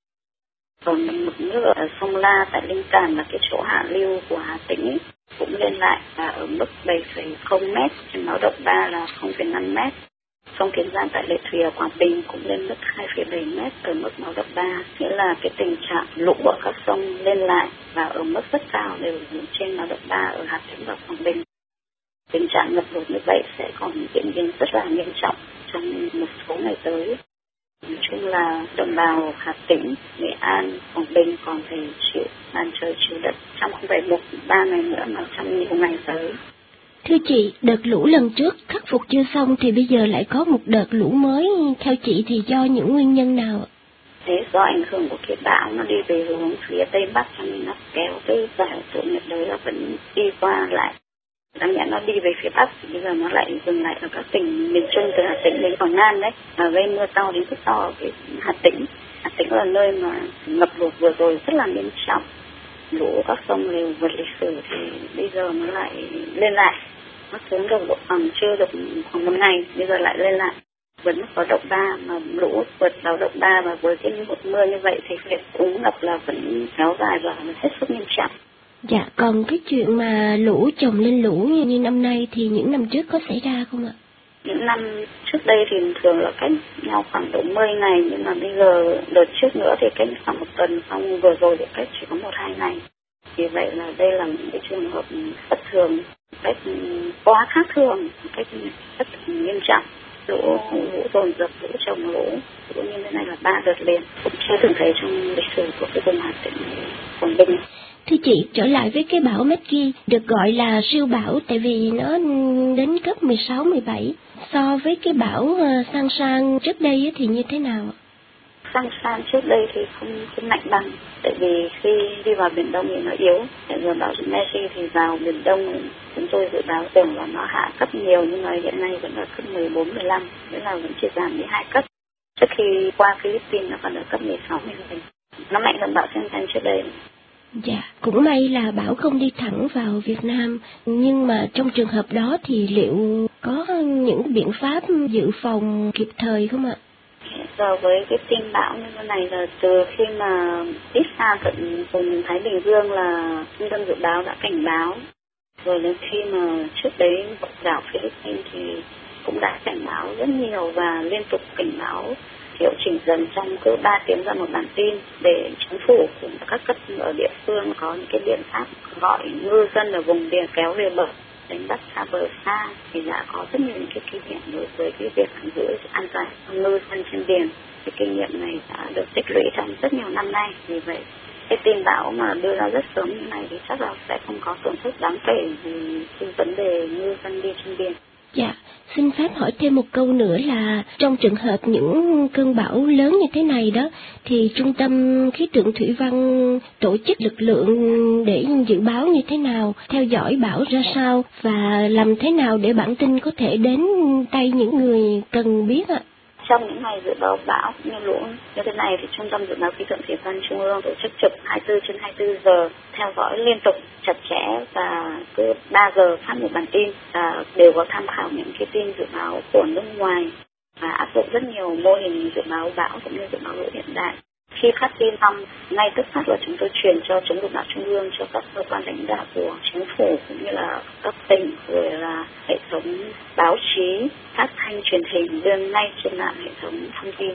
Còn mực nước ở sông La tại Linh Càn là cái chỗ hạ lưu của Hà Tĩnh ấy, cũng lên lại và ở mức bảy phẩy không mét, trên báo động ba là không phẩy năm mét. Sông Kiến Giang tại Lệ Thủy ở Quảng Bình cũng lên mức hai phẩy bảy mét ở mức báo động ba, nghĩa là cái tình trạng lũ ở các sông lên lại và ở mức rất cao đều trên báo động ba ở Hà Tĩnh và Quảng Bình. Tình trạng ngập lụt như vậy sẽ còn diễn biến rất là nghiêm trọng trong một số ngày tới. Nói chung là đồng bào Hà Tĩnh, Nghệ An, Quảng Bình còn phải chịu màn trời chiếu đất trong không phải một ba ngày nữa mà trong nhiều ngày tới. Thưa chị, đợt lũ lần trước khắc phục chưa xong thì bây giờ lại có một đợt lũ mới, theo chị thì do những nguyên nhân nào? Thế do ảnh hưởng của cái bão nó đi về hướng phía Tây Bắc, cho nên nó kéo cái giải hội tụ nhiệt đới nó vẫn đi qua lại. Đáng nhẽ nó đi về phía Bắc thì bây giờ nó lại dừng lại ở các tỉnh miền Trung từ Hà Tĩnh đến Quảng Nam đấy, và gây mưa to đến rất to ở cái Hà Tĩnh. Hà Tĩnh là nơi mà ngập lụt vừa rồi rất là nghiêm trọng. Lũ các sông đều vượt lịch sử thì bây giờ nó lại lên lại. Nó xuống được độ khoảng chưa được khoảng một ngày, bây giờ lại lên lại. Vượt mức báo động ba, mà lũ vượt báo động ba và với cái lượng mưa như vậy thì việc úng ngập là vẫn kéo dài và hết sức nghiêm trọng. Dạ, còn cái chuyện mà lũ chồng lên lũ như năm nay thì những năm trước có xảy ra không ạ? Những năm trước đây thì thường là cách nhau khoảng độ mười ngày, nhưng mà bây giờ đợt trước nữa thì cách khoảng một tuần, xong vừa rồi thì cách chỉ có một hai ngày. Vì vậy là đây là những cái trường hợp bất thường, cách quá khác thường, cách rất nghiêm trọng. Lũ lũ dồn dập, lũ chồng lũ, lũ như thế này là ba đợt liền, cũng chưa từng thấy trong lịch sử của cái vùng Hà Tĩnh, Quảng Bình. Thưa chị, trở lại với cái bão Maggie được gọi là siêu bão tại vì nó đến cấp mười sáu, mười bảy. So với cái bão San San trước đây thì như thế nào? San San trước đây thì không, không mạnh bằng, tại vì khi đi vào Biển Đông thì nó yếu. Tại giờ bão Maggie thì vào Biển Đông chúng tôi dự báo tưởng là nó hạ cấp nhiều, nhưng mà hiện nay vẫn là cấp mười bốn, mười lăm, nghĩa là vẫn chỉ giảm đi hai cấp. Trước khi qua Philippines nó còn ở cấp mười sáu, mười bảy. Nó mạnh hơn bão San San trước đây. Dạ, cũng may là bão không đi thẳng vào Việt Nam, nhưng mà trong trường hợp đó thì liệu có những biện pháp dự phòng kịp thời không ạ? Giờ với cái tin bão như thế này là từ khi mà ít xa tận vùng Thái Bình Dương là trung tâm dự báo đã cảnh báo, rồi đến khi mà trước đấy đảo Philippines thì cũng đã cảnh báo rất nhiều và liên tục cảnh báo, hiệu chỉnh dần trong cứ ba tiếng ra một bản tin để chính phủ cùng các cấp ở địa phương có những cái biện pháp gọi ngư dân ở vùng biển kéo về bờ đánh bắt xa bờ xa, thì đã có rất nhiều những cái kinh nghiệm đối với cái việc giữ an toàn ngư dân trên biển. Cái kinh nghiệm này đã được tích lũy trong rất nhiều năm nay, vì vậy cái tin bão mà đưa ra rất sớm như này thì chắc là sẽ không có tổn thất đáng kể vì cái vấn đề ngư dân đi trên biển. Dạ, xin phép hỏi thêm một câu nữa là trong trường hợp những cơn bão lớn như thế này đó, thì Trung tâm Khí tượng Thủy văn tổ chức lực lượng để dự báo như thế nào, theo dõi bão ra sao và làm thế nào để bản tin có thể đến tay những người cần biết ạ? Trong những ngày dự báo bão như lũ như thế này thì Trung tâm Dự báo Khí tượng Thủy văn Trung ương tổ chức trực hai mươi bốn trên hai mươi bốn giờ, theo dõi liên tục chặt chẽ và cứ ba giờ phát một bản tin, và đều có tham khảo những cái tin dự báo của nước ngoài và áp dụng rất nhiều mô hình dự báo bão cũng như dự báo lũ hiện đại. Khi phát tin xong, ngay tức khắc là chúng tôi truyền cho Chống lụt bão Trung ương, cho các cơ quan lãnh đạo của chính phủ cũng như là các tỉnh, rồi là hệ thống báo chí, phát thanh truyền hình đưa ngay trên mạng hệ thống thông tin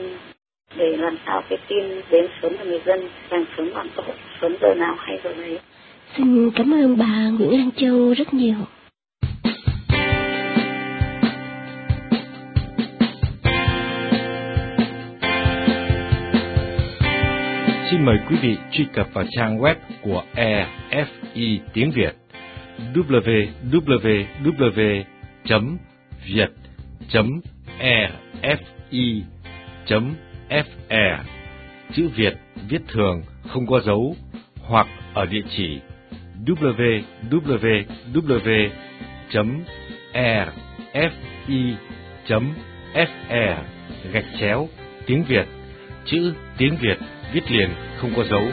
để làm sao cái tin đến sớm cho người dân, càng sớm càng tốt, sớm giờ nào hay giờ đấy. Xin cảm ơn bà Nguyễn Lan Châu rất nhiều. Xin mời quý vị truy cập vào trang web của e ép i tiếng Việt w w w chấm việt chấm e f i chấm f e, chữ Việt viết thường không có dấu, hoặc ở địa chỉ w w w chấm e f i chấm f e gạch chéo tiếng Việt, chữ tiếng Việt viết liền không có dấu.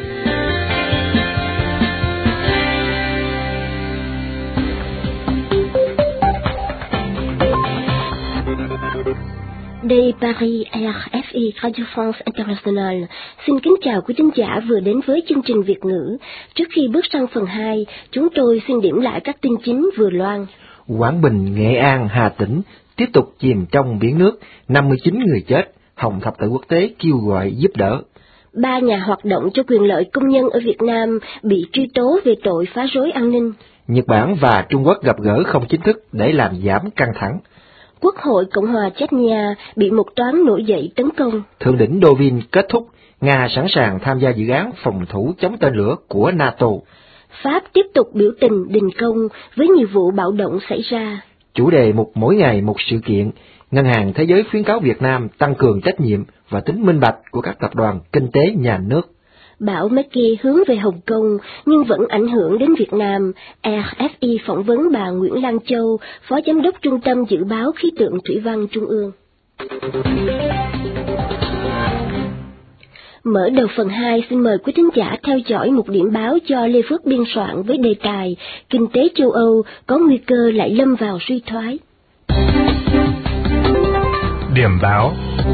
Đây Paris, R F I Radio France International. Xin kính chào quý thính giả vừa đến với chương trình Việt ngữ. Trước khi bước sang phần hai, chúng tôi xin điểm lại các tin chính vừa loan. Quảng Bình, Nghệ An, Hà Tĩnh tiếp tục chìm trong biển nước, năm mươi chín người chết, Hồng Thập tự quốc tế kêu gọi giúp đỡ. Ba nhà hoạt động cho quyền lợi công nhân ở Việt Nam bị truy tố về tội phá rối an ninh. Nhật Bản và Trung Quốc gặp gỡ không chính thức để làm giảm căng thẳng. Quốc hội Cộng hòa Chechnya bị một toán nổi dậy tấn công. Thượng đỉnh Dovin kết thúc, Nga sẵn sàng tham gia dự án phòng thủ chống tên lửa của NATO. Pháp tiếp tục biểu tình đình công với nhiều vụ bạo động xảy ra. Chủ đề một mỗi ngày một sự kiện, Ngân hàng Thế giới khuyến cáo Việt Nam tăng cường trách nhiệm và tính minh bạch của các tập đoàn kinh tế nhà nước. Bão Maggie hướng về Hồng Kông nhưng vẫn ảnh hưởng đến Việt Nam. R F I phỏng vấn bà Nguyễn Lan Châu, Phó Giám đốc Trung tâm Dự báo Khí tượng Thủy văn Trung ương. Mở đầu phần hai, xin mời quý thính giả theo dõi một điểm báo do Lê Phước biên soạn với đề tài Kinh tế châu Âu có nguy cơ lại lâm vào suy thoái. Điểm báo.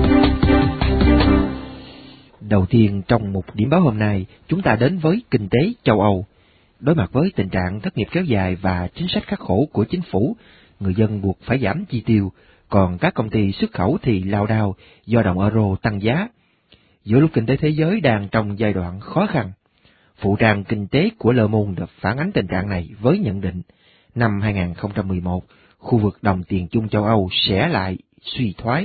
Đầu tiên trong một điểm báo hôm nay, chúng ta đến với kinh tế châu Âu. Đối mặt với tình trạng thất nghiệp kéo dài và chính sách khắc khổ của chính phủ, người dân buộc phải giảm chi tiêu, còn các công ty xuất khẩu thì lao đao do đồng euro tăng giá. Giữa lúc kinh tế thế giới đang trong giai đoạn khó khăn, phụ trang kinh tế của Le Monde phản ánh tình trạng này với nhận định năm hai không một một, khu vực đồng tiền chung châu Âu sẽ lại suy thoái.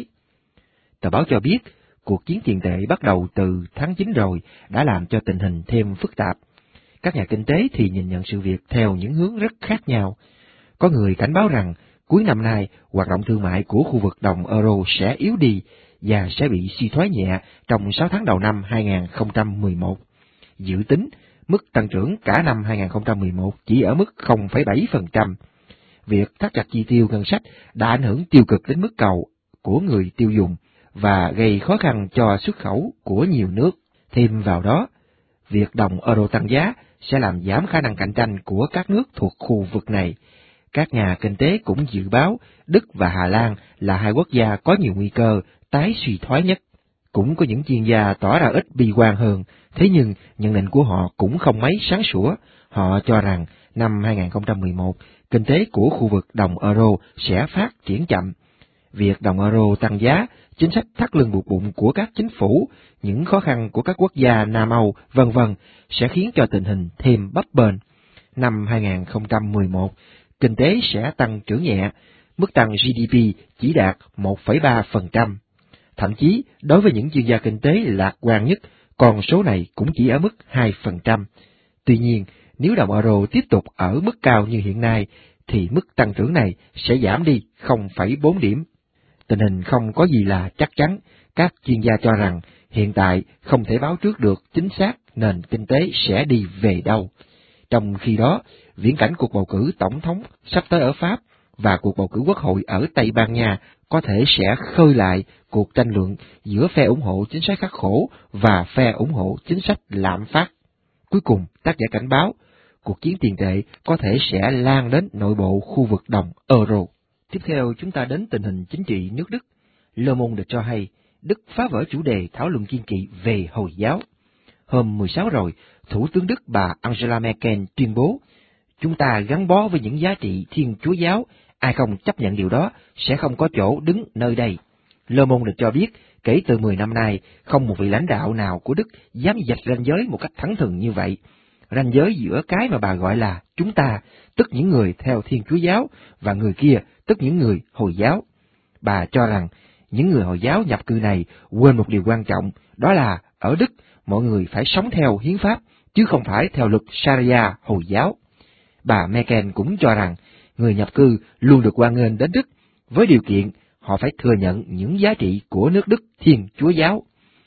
Tờ báo cho biết, cuộc chiến tiền tệ bắt đầu từ tháng chín rồi đã làm cho tình hình thêm phức tạp. Các nhà kinh tế thì nhìn nhận sự việc theo những hướng rất khác nhau. Có người cảnh báo rằng cuối năm nay hoạt động thương mại của khu vực đồng euro sẽ yếu đi và sẽ bị suy thoái nhẹ trong sáu tháng đầu năm hai không một một. Dự tính mức tăng trưởng cả năm hai không một một chỉ ở mức không phẩy bảy phần trăm. Việc thắt chặt chi tiêu ngân sách đã ảnh hưởng tiêu cực đến mức cầu của người tiêu dùng và gây khó khăn cho xuất khẩu của nhiều nước. Thêm vào đó, việc đồng euro tăng giá sẽ làm giảm khả năng cạnh tranh của các nước thuộc khu vực này. Các nhà kinh tế cũng dự báo Đức và Hà Lan là hai quốc gia có nhiều nguy cơ tái suy thoái nhất. Cũng có những chuyên gia tỏ ra ít bi quan hơn, thế nhưng nhận định của họ cũng không mấy sáng sủa. Họ cho rằng năm hai không một một, kinh tế của khu vực đồng euro sẽ phát triển chậm. Việc đồng euro tăng giá, chính sách thắt lưng buộc bụng của các chính phủ, những khó khăn của các quốc gia Nam Âu, vân vân sẽ khiến cho tình hình thêm bấp bênh. Năm hai không một một, kinh tế sẽ tăng trưởng nhẹ, mức tăng G D P chỉ đạt một phẩy ba phần trăm. Thậm chí, đối với những chuyên gia kinh tế lạc quan nhất, con số này cũng chỉ ở mức hai phần trăm. Tuy nhiên, nếu đồng euro tiếp tục ở mức cao như hiện nay, thì mức tăng trưởng này sẽ giảm đi không phẩy bốn điểm. Tình hình không có gì là chắc chắn, các chuyên gia cho rằng hiện tại không thể báo trước được chính xác nền kinh tế sẽ đi về đâu. Trong khi đó, viễn cảnh cuộc bầu cử tổng thống sắp tới ở Pháp và cuộc bầu cử quốc hội ở Tây Ban Nha có thể sẽ khơi lại cuộc tranh luận giữa phe ủng hộ chính sách khắc khổ và phe ủng hộ chính sách lạm phát. Cuối cùng, tác giả cảnh báo, cuộc chiến tiền tệ có thể sẽ lan đến nội bộ khu vực đồng euro. Tiếp theo chúng ta đến tình hình chính trị nước Đức. Le Monde cho hay, Đức phá vỡ chủ đề thảo luận kiên kỵ về Hồi giáo. Hôm mười sáu rồi, Thủ tướng Đức bà Angela Merkel tuyên bố, chúng ta gắn bó với những giá trị Thiên Chúa giáo, ai không chấp nhận điều đó sẽ không có chỗ đứng nơi đây. Le Monde cho biết, kể từ mười năm nay, không một vị lãnh đạo nào của Đức dám vạch ranh giới một cách thẳng thừng như vậy. Ranh giới giữa cái mà bà gọi là chúng ta, tức những người theo Thiên Chúa giáo, và người kia, tức những người Hồi giáo. Bà cho rằng, những người Hồi giáo nhập cư này quên một điều quan trọng, đó là ở Đức, mọi người phải sống theo hiến pháp, chứ không phải theo luật Sharia Hồi giáo. Bà Merkel cũng cho rằng, người nhập cư luôn được hoan nghênh đến Đức, với điều kiện họ phải thừa nhận những giá trị của nước Đức Thiên Chúa giáo.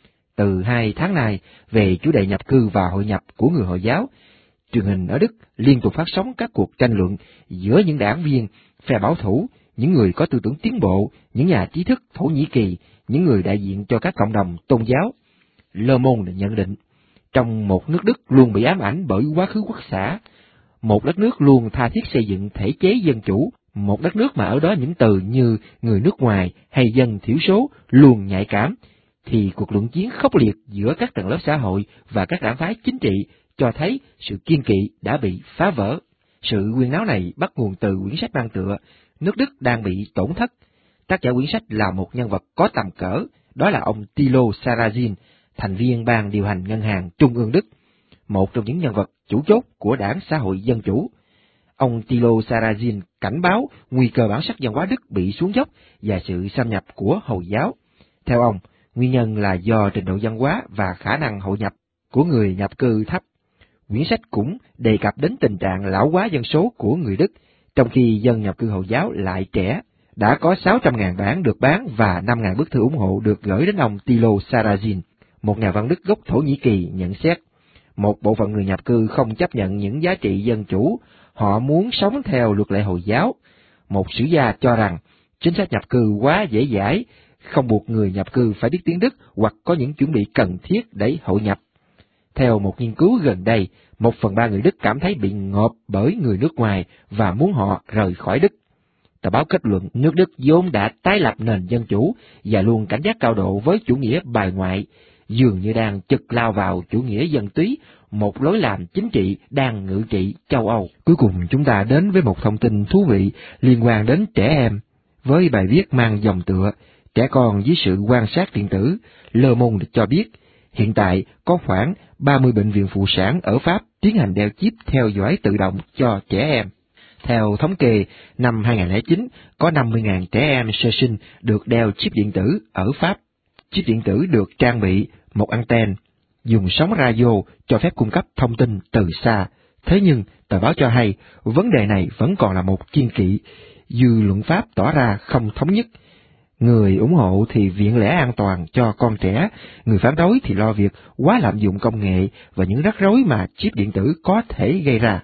Từ hai tháng này, về chủ đề nhập cư và hội nhập của người Hồi giáo, truyền hình ở Đức liên tục phát sóng các cuộc tranh luận giữa những đảng viên, phe bảo thủ, những người có tư tưởng tiến bộ, những nhà trí thức Thổ Nhĩ Kỳ, những người đại diện cho các cộng đồng tôn giáo. Le Monde nhận định, trong một nước Đức luôn bị ám ảnh bởi quá khứ quốc xã, một đất nước luôn tha thiết xây dựng thể chế dân chủ, một đất nước mà ở đó những từ như người nước ngoài hay dân thiểu số luôn nhạy cảm, thì cuộc luận chiến khốc liệt giữa các tầng lớp xã hội và các đảng phái chính trị cho thấy sự kiên kỵ đã bị phá vỡ. Sự huyên náo này bắt nguồn từ quyển sách mang tựa Nước Đức đang bị tổn thất. Tác giả quyển sách là một nhân vật có tầm cỡ, đó là ông Thilo Sarrazin, thành viên ban điều hành ngân hàng Trung ương Đức, một trong những nhân vật chủ chốt của Đảng Xã hội Dân Chủ. Ông Thilo Sarrazin cảnh báo nguy cơ bản sắc văn hóa Đức bị xuống dốc và sự xâm nhập của Hồi giáo. Theo ông, nguyên nhân là do trình độ văn hóa và khả năng hội nhập của người nhập cư thấp. Quyển sách cũng đề cập đến tình trạng lão hóa dân số của người Đức, trong khi dân nhập cư Hồi giáo lại trẻ. Đã có sáu trăm nghìn bản được bán và năm nghìn bức thư ủng hộ được gửi đến ông Thilo Sarrazin, một nhà văn Đức gốc Thổ Nhĩ Kỳ nhận xét. Một bộ phận người nhập cư không chấp nhận những giá trị dân chủ, họ muốn sống theo luật lệ Hồi giáo. Một sử gia cho rằng, chính sách nhập cư quá dễ dãi, không buộc người nhập cư phải biết tiếng Đức hoặc có những chuẩn bị cần thiết để hội nhập. Theo một nghiên cứu gần đây, một phần ba người Đức cảm thấy bị ngộp bởi người nước ngoài và muốn họ rời khỏi Đức. Tờ báo kết luận nước Đức vốn đã tái lập nền dân chủ và luôn cảnh giác cao độ với chủ nghĩa bài ngoại, dường như đang chực lao vào chủ nghĩa dân túy, một lối làm chính trị đang ngự trị châu Âu. Cuối cùng chúng ta đến với một thông tin thú vị liên quan đến trẻ em, với bài viết mang dòng tựa Trẻ con dưới sự quan sát điện tử. Le Monde cho biết, hiện tại có khoảng ba mươi bệnh viện phụ sản ở Pháp tiến hành đeo chip theo dõi tự động cho trẻ em. Theo thống kê, năm hai nghìn không trăm lẻ chín, có năm mươi nghìn trẻ em sơ sinh được đeo chip điện tử ở Pháp. Chip điện tử được trang bị một anten, dùng sóng radio cho phép cung cấp thông tin từ xa. Thế nhưng, tờ báo cho hay, vấn đề này vẫn còn là một kiêng kỵ, dư luận Pháp tỏ ra không thống nhất. Người ủng hộ thì viện lẽ an toàn cho con trẻ, người phản đối thì lo việc quá lạm dụng công nghệ và những rắc rối mà chip điện tử có thể gây ra.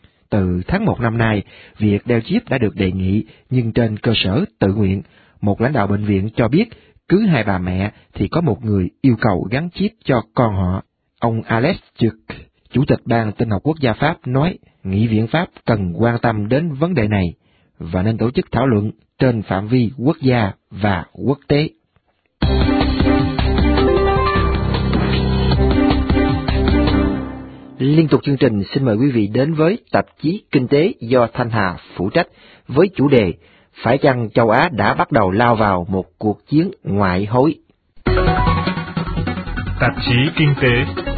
Từ tháng một năm nay, việc đeo chip đã được đề nghị, nhưng trên cơ sở tự nguyện. Một lãnh đạo bệnh viện cho biết, cứ hai bà mẹ thì có một người yêu cầu gắn chip cho con họ. Ông Alex Chuck, Chủ tịch Ban Tin học Quốc gia Pháp nói, Nghị viện Pháp cần quan tâm đến vấn đề này và nên tổ chức thảo luận trên phạm vi quốc gia và quốc tế. Liên tục chương trình xin mời quý vị đến với tạp chí Kinh tế do Thanh Hà phụ trách với chủ đề Phải chăng châu Á đã bắt đầu lao vào một cuộc chiến ngoại hối? Tạp chí Kinh tế.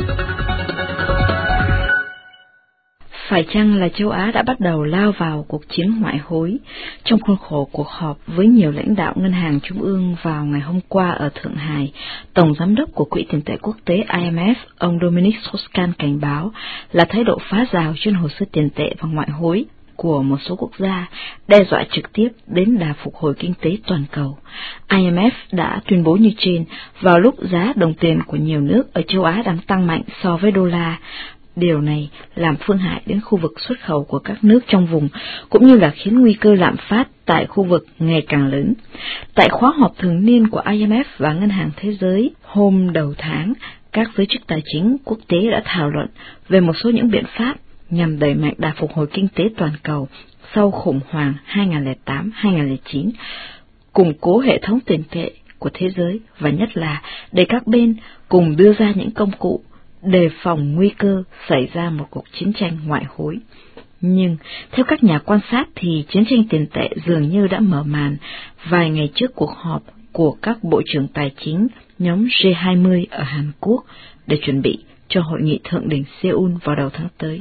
Phải chăng là châu Á đã bắt đầu lao vào cuộc chiến ngoại hối? Trong khuôn khổ cuộc họp với nhiều lãnh đạo ngân hàng trung ương vào ngày hôm qua ở Thượng Hải, Tổng giám đốc của Quỹ tiền tệ quốc tế I M F, ông Dominic Strauss-Kahn cảnh báo là thái độ phá rào trên hồ sơ tiền tệ và ngoại hối của một số quốc gia đe dọa trực tiếp đến đà phục hồi kinh tế toàn cầu. I M F đã tuyên bố như trên vào lúc giá đồng tiền của nhiều nước ở châu Á đang tăng mạnh so với đô la. Điều này làm phương hại đến khu vực xuất khẩu của các nước trong vùng, cũng như là khiến nguy cơ lạm phát tại khu vực ngày càng lớn. Tại khóa họp thường niên của I M F và Ngân hàng Thế giới hôm đầu tháng, các giới chức tài chính quốc tế đã thảo luận về một số những biện pháp nhằm đẩy mạnh đà phục hồi kinh tế toàn cầu sau khủng hoảng hai nghìn không trăm lẻ tám đến hai nghìn không trăm lẻ chín, củng cố hệ thống tiền tệ của thế giới và nhất là để các bên cùng đưa ra những công cụ đề phòng nguy cơ xảy ra một cuộc chiến tranh ngoại hối. Nhưng, theo các nhà quan sát thì chiến tranh tiền tệ dường như đã mở màn vài ngày trước cuộc họp của các bộ trưởng tài chính nhóm G hai mươi ở Hàn Quốc để chuẩn bị cho hội nghị thượng đỉnh Seoul vào đầu tháng tới.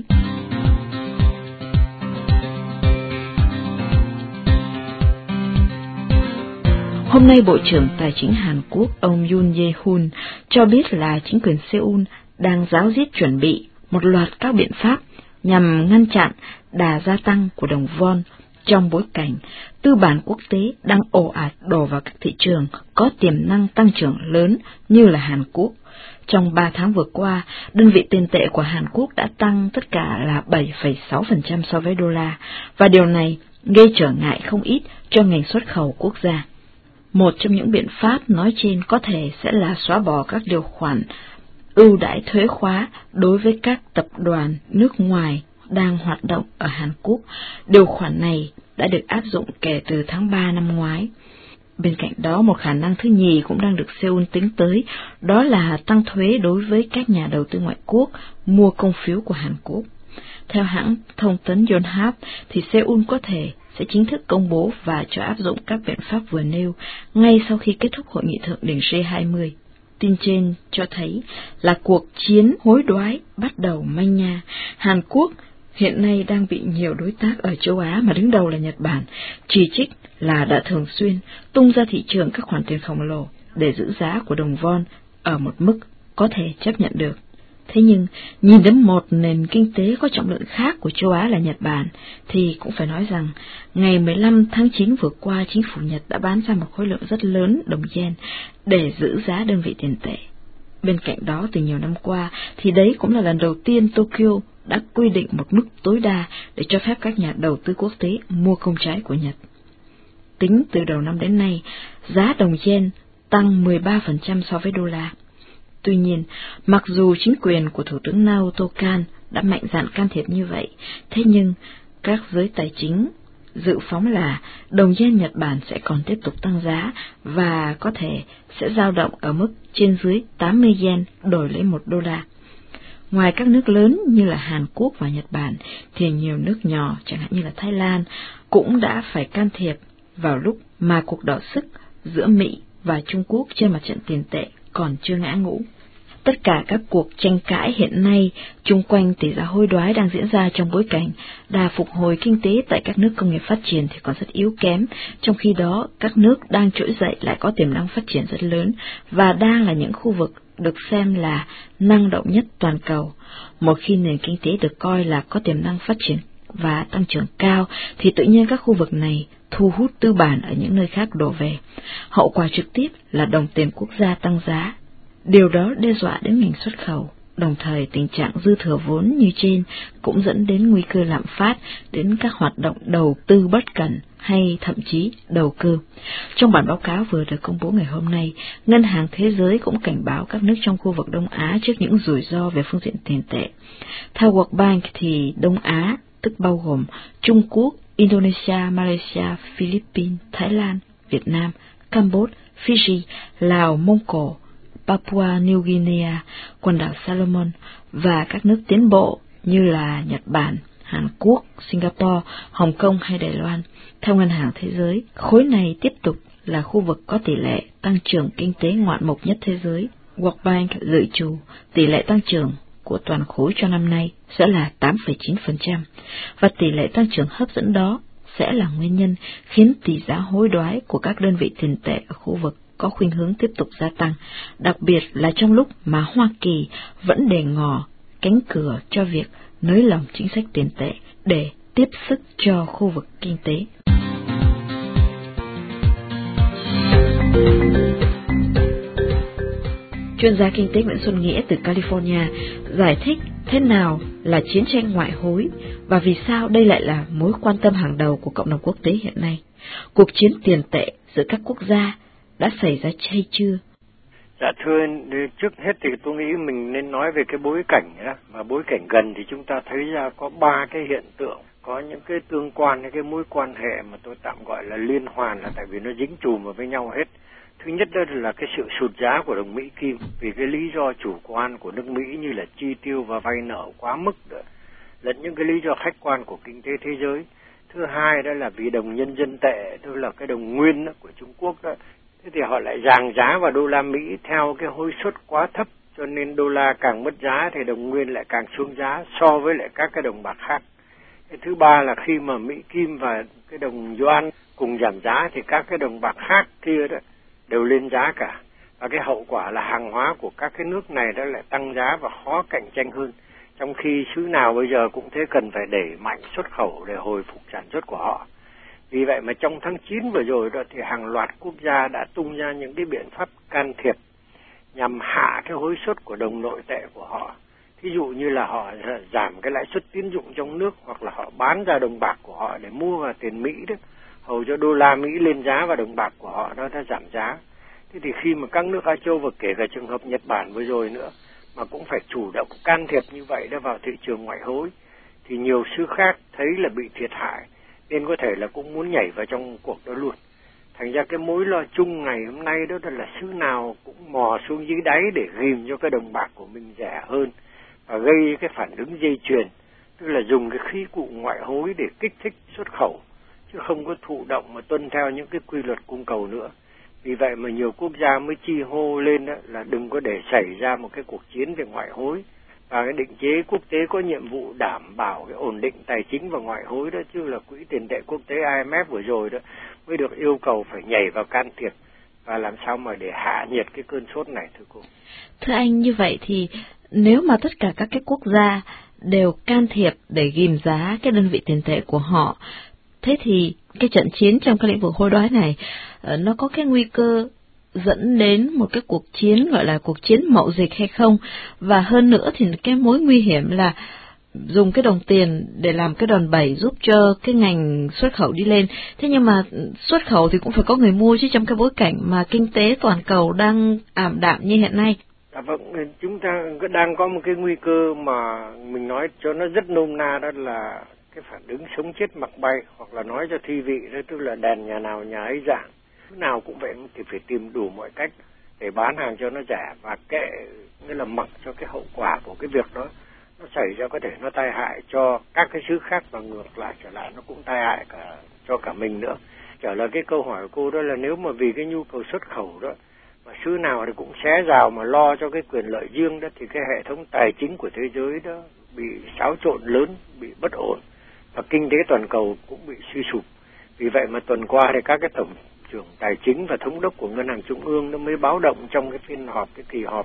Hôm nay Bộ trưởng Tài chính Hàn Quốc ông Yoon Jae-hun cho biết là chính quyền Seoul đang ráo riết chuẩn bị một loạt các biện pháp nhằm ngăn chặn đà gia tăng của đồng won, trong bối cảnh tư bản quốc tế đang ồ ạt đổ vào các thị trường có tiềm năng tăng trưởng lớn như là Hàn Quốc. Trong ba tháng vừa qua, đơn vị tiền tệ của Hàn Quốc đã tăng tất cả là bảy phẩy sáu phần trăm so với đô la, và điều này gây trở ngại không ít cho ngành xuất khẩu quốc gia. Một trong những biện pháp nói trên có thể sẽ là xóa bỏ các điều khoản ưu đãi thuế khóa đối với các tập đoàn nước ngoài đang hoạt động ở Hàn Quốc. Điều khoản này đã được áp dụng kể từ tháng ba năm ngoái. Bên cạnh đó, một khả năng thứ nhì cũng đang được Seoul tính tới, đó là tăng thuế đối với các nhà đầu tư ngoại quốc mua cổ phiếu của Hàn Quốc. Theo hãng thông tấn Yonhap, thì Seoul có thể sẽ chính thức công bố và cho áp dụng các biện pháp vừa nêu ngay sau khi kết thúc hội nghị thượng đỉnh G hai mươi. Tin trên cho thấy là cuộc chiến hối đoái bắt đầu manh nha. Hàn Quốc hiện nay đang bị nhiều đối tác ở châu Á mà đứng đầu là Nhật Bản chỉ trích là đã thường xuyên tung ra thị trường các khoản tiền khổng lồ để giữ giá của đồng won ở một mức có thể chấp nhận được. Thế nhưng, nhìn đến một nền kinh tế có trọng lượng khác của châu Á là Nhật Bản, thì cũng phải nói rằng, ngày mười lăm tháng chín vừa qua, chính phủ Nhật đã bán ra một khối lượng rất lớn đồng yen để giữ giá đơn vị tiền tệ. Bên cạnh đó, từ nhiều năm qua, thì đấy cũng là lần đầu tiên Tokyo đã quy định một mức tối đa để cho phép các nhà đầu tư quốc tế mua công trái của Nhật. Tính từ đầu năm đến nay, giá đồng yen tăng mười ba phần trăm so với đô la. Tuy nhiên, mặc dù chính quyền của Thủ tướng Naoto Kan đã mạnh dạn can thiệp như vậy, thế nhưng các giới tài chính dự phóng là đồng yen Nhật Bản sẽ còn tiếp tục tăng giá và có thể sẽ dao động ở mức trên dưới tám mươi yen đổi lấy một đô la. Ngoài các nước lớn như là Hàn Quốc và Nhật Bản, thì nhiều nước nhỏ, chẳng hạn như là Thái Lan, cũng đã phải can thiệp vào lúc mà cuộc đọ sức giữa Mỹ và Trung Quốc trên mặt trận tiền tệ còn chưa ngã ngũ. Tất cả các cuộc tranh cãi hiện nay chung quanh tỷ giá hối đoái đang diễn ra trong bối cảnh đà phục hồi kinh tế tại các nước công nghiệp phát triển thì còn rất yếu kém, trong khi đó các nước đang trỗi dậy lại có tiềm năng phát triển rất lớn và đang là những khu vực được xem là năng động nhất toàn cầu. Một khi nền kinh tế được coi là có tiềm năng phát triển và tăng trưởng cao thì tự nhiên các khu vực này thu hút tư bản ở những nơi khác đổ về. Hậu quả trực tiếp là đồng tiền quốc gia tăng giá. Điều đó đe dọa đến ngành xuất khẩu, đồng thời tình trạng dư thừa vốn như trên cũng dẫn đến nguy cơ lạm phát, đến các hoạt động đầu tư bất cẩn hay thậm chí đầu cơ. Trong bản báo cáo vừa được công bố ngày hôm nay, Ngân hàng Thế giới cũng cảnh báo các nước trong khu vực Đông Á trước những rủi ro về phương diện tiền tệ. Theo World Bank thì Đông Á, tức bao gồm Trung Quốc, Indonesia, Malaysia, Philippines, Thái Lan, Việt Nam, Campuchia, Fiji, Lào, Mông Cổ, Papua New Guinea, quần đảo Salomon và các nước tiến bộ như là Nhật Bản, Hàn Quốc, Singapore, Hồng Kông hay Đài Loan. Theo Ngân hàng Thế giới, khối này tiếp tục là khu vực có tỷ lệ tăng trưởng kinh tế ngoạn mục nhất thế giới. World Bank dự trù tỷ lệ tăng trưởng của toàn khối cho năm nay sẽ là tám phẩy chín phần trăm, và tỷ lệ tăng trưởng hấp dẫn đó sẽ là nguyên nhân khiến tỷ giá hối đoái của các đơn vị tiền tệ ở khu vực có khuynh hướng tiếp tục gia tăng, đặc biệt là trong lúc mà Hoa Kỳ vẫn để ngỏ cánh cửa cho việc nới lỏng chính sách tiền tệ để tiếp sức cho khu vực kinh tế. Chuyên gia kinh tế Nguyễn Xuân Nghĩa từ California giải thích thế nào là chiến tranh ngoại hối và vì sao đây lại là mối quan tâm hàng đầu của cộng đồng quốc tế hiện nay. Cuộc chiến tiền tệ giữa các quốc gia đã xảy ra hay chưa? Dạ thưa, trước hết thì tôi nghĩ mình nên nói về cái bối cảnh đó. Và bối cảnh gần thì chúng ta thấy ra có ba cái hiện tượng, có những cái tương quan, những cái mối quan hệ mà tôi tạm gọi là liên hoàn, là tại vì nó dính chùm vào với nhau hết. Thứ nhất đó là cái sự sụt giá của đồng Mỹ Kim vì cái lý do chủ quan của nước Mỹ như là chi tiêu và vay nợ quá mức đó, lẫn những cái lý do khách quan của kinh tế thế giới. Thứ hai đó là vì đồng nhân dân tệ, tức là cái đồng nguyên đó của Trung Quốc đó, thế thì họ lại ràng giá vào đô la Mỹ theo cái hối suất quá thấp, cho nên đô la càng mất giá thì đồng nguyên lại càng xuống giá so với lại các cái đồng bạc khác. Cái thứ ba là khi mà Mỹ Kim và cái đồng yuan cùng giảm giá thì các cái đồng bạc khác kia đó đều lên giá cả. Và cái hậu quả là hàng hóa của các cái nước này đó lại tăng giá và khó cạnh tranh hơn. Trong khi xứ nào bây giờ cũng thế cần phải đẩy mạnh xuất khẩu để hồi phục sản xuất của họ. Vì vậy mà trong tháng chín vừa rồi đó thì hàng loạt quốc gia đã tung ra những cái biện pháp can thiệp nhằm hạ cái hối suất của đồng nội tệ của họ. Thí dụ như là họ giảm cái lãi suất tín dụng trong nước, hoặc là họ bán ra đồng bạc của họ để mua vào tiền Mỹ đó, hầu cho đô la Mỹ lên giá và đồng bạc của họ nó đã giảm giá. Thế thì khi mà các nước Á Châu và kể cả trường hợp Nhật Bản vừa rồi nữa mà cũng phải chủ động can thiệp như vậy đó vào thị trường ngoại hối, thì nhiều xứ khác thấy là bị thiệt hại nên có thể là cũng muốn nhảy vào trong cuộc đó luôn. Thành ra cái mối lo chung ngày hôm nay đó là xứ nào cũng mò xuống dưới đáy để ghim cho cái đồng bạc của mình rẻ hơn và gây cái phản ứng dây chuyền, tức là dùng cái khí cụ ngoại hối để kích thích xuất khẩu, chứ không có thụ động mà tuân theo những cái quy luật cung cầu nữa. Vì vậy mà nhiều quốc gia mới chi hô lên đó là đừng có để xảy ra một cái cuộc chiến về ngoại hối, và cái định chế quốc tế có nhiệm vụ đảm bảo cái ổn định tài chính và ngoại hối đó, chứ là Quỹ tiền tệ quốc tế I M F vừa rồi đó mới được yêu cầu phải nhảy vào can thiệp và làm sao mà để hạ nhiệt cái cơn sốt này, thưa cô. Thưa anh, như vậy thì nếu mà tất cả các cái quốc gia đều can thiệp để ghim giá cái đơn vị tiền tệ của họ, thế thì cái trận chiến trong cái lĩnh vực hối đoái này nó có cái nguy cơ dẫn đến một cái cuộc chiến gọi là cuộc chiến mậu dịch hay không? Và hơn nữa thì cái mối nguy hiểm là dùng cái đồng tiền để làm cái đòn bẩy giúp cho cái ngành xuất khẩu đi lên. Thế nhưng mà xuất khẩu thì cũng phải có người mua chứ, trong cái bối cảnh mà kinh tế toàn cầu đang ảm đạm như hiện nay. À, vâng, chúng ta đang có một cái nguy cơ mà mình nói cho nó rất nôm na, đó là cái phản ứng sống chết mặc bay, hoặc là nói cho thi vị đó, tức là đèn nhà nào nhà ấy rạng. Thứ nào cũng vậy thì phải tìm đủ mọi cách để bán hàng cho nó rẻ và kệ, nghĩa là mặc cho cái hậu quả của cái việc đó nó xảy ra có thể nó tai hại cho các cái xứ khác, và ngược lại trở lại nó cũng tai hại cả cho cả mình nữa. Trở lại cái câu hỏi của cô đó là nếu mà vì cái nhu cầu xuất khẩu đó mà xứ nào thì cũng xé rào mà lo cho cái quyền lợi riêng đó, thì cái hệ thống tài chính của thế giới đó bị xáo trộn lớn, bị bất ổn, và kinh tế toàn cầu cũng bị suy sụp. Vì vậy mà tuần qua thì các cái tổng trưởng tài chính và thống đốc của ngân hàng trung ương nó mới báo động trong cái phiên họp, cái kỳ họp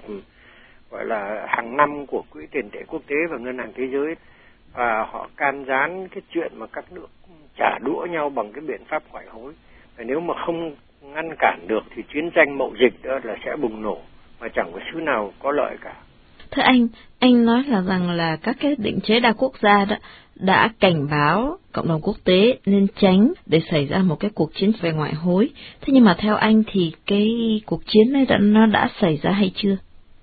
gọi là hàng năm của Quỹ tiền tệ quốc tế và ngân hàng thế giới, và họ can gián cái chuyện mà các nước trả đũa nhau bằng cái biện pháp ngoại hối. Và nếu mà không ngăn cản được thì chiến tranh mậu dịch đó là sẽ bùng nổ mà chẳng có xứ nào có lợi cả. Thưa anh, anh nói là rằng là các cái định chế đa quốc gia đó đã cảnh báo cộng đồng quốc tế nên tránh để xảy ra một cái cuộc chiến về ngoại hối. Thế nhưng mà theo anh thì cái cuộc chiến này đã, nó đã xảy ra hay chưa?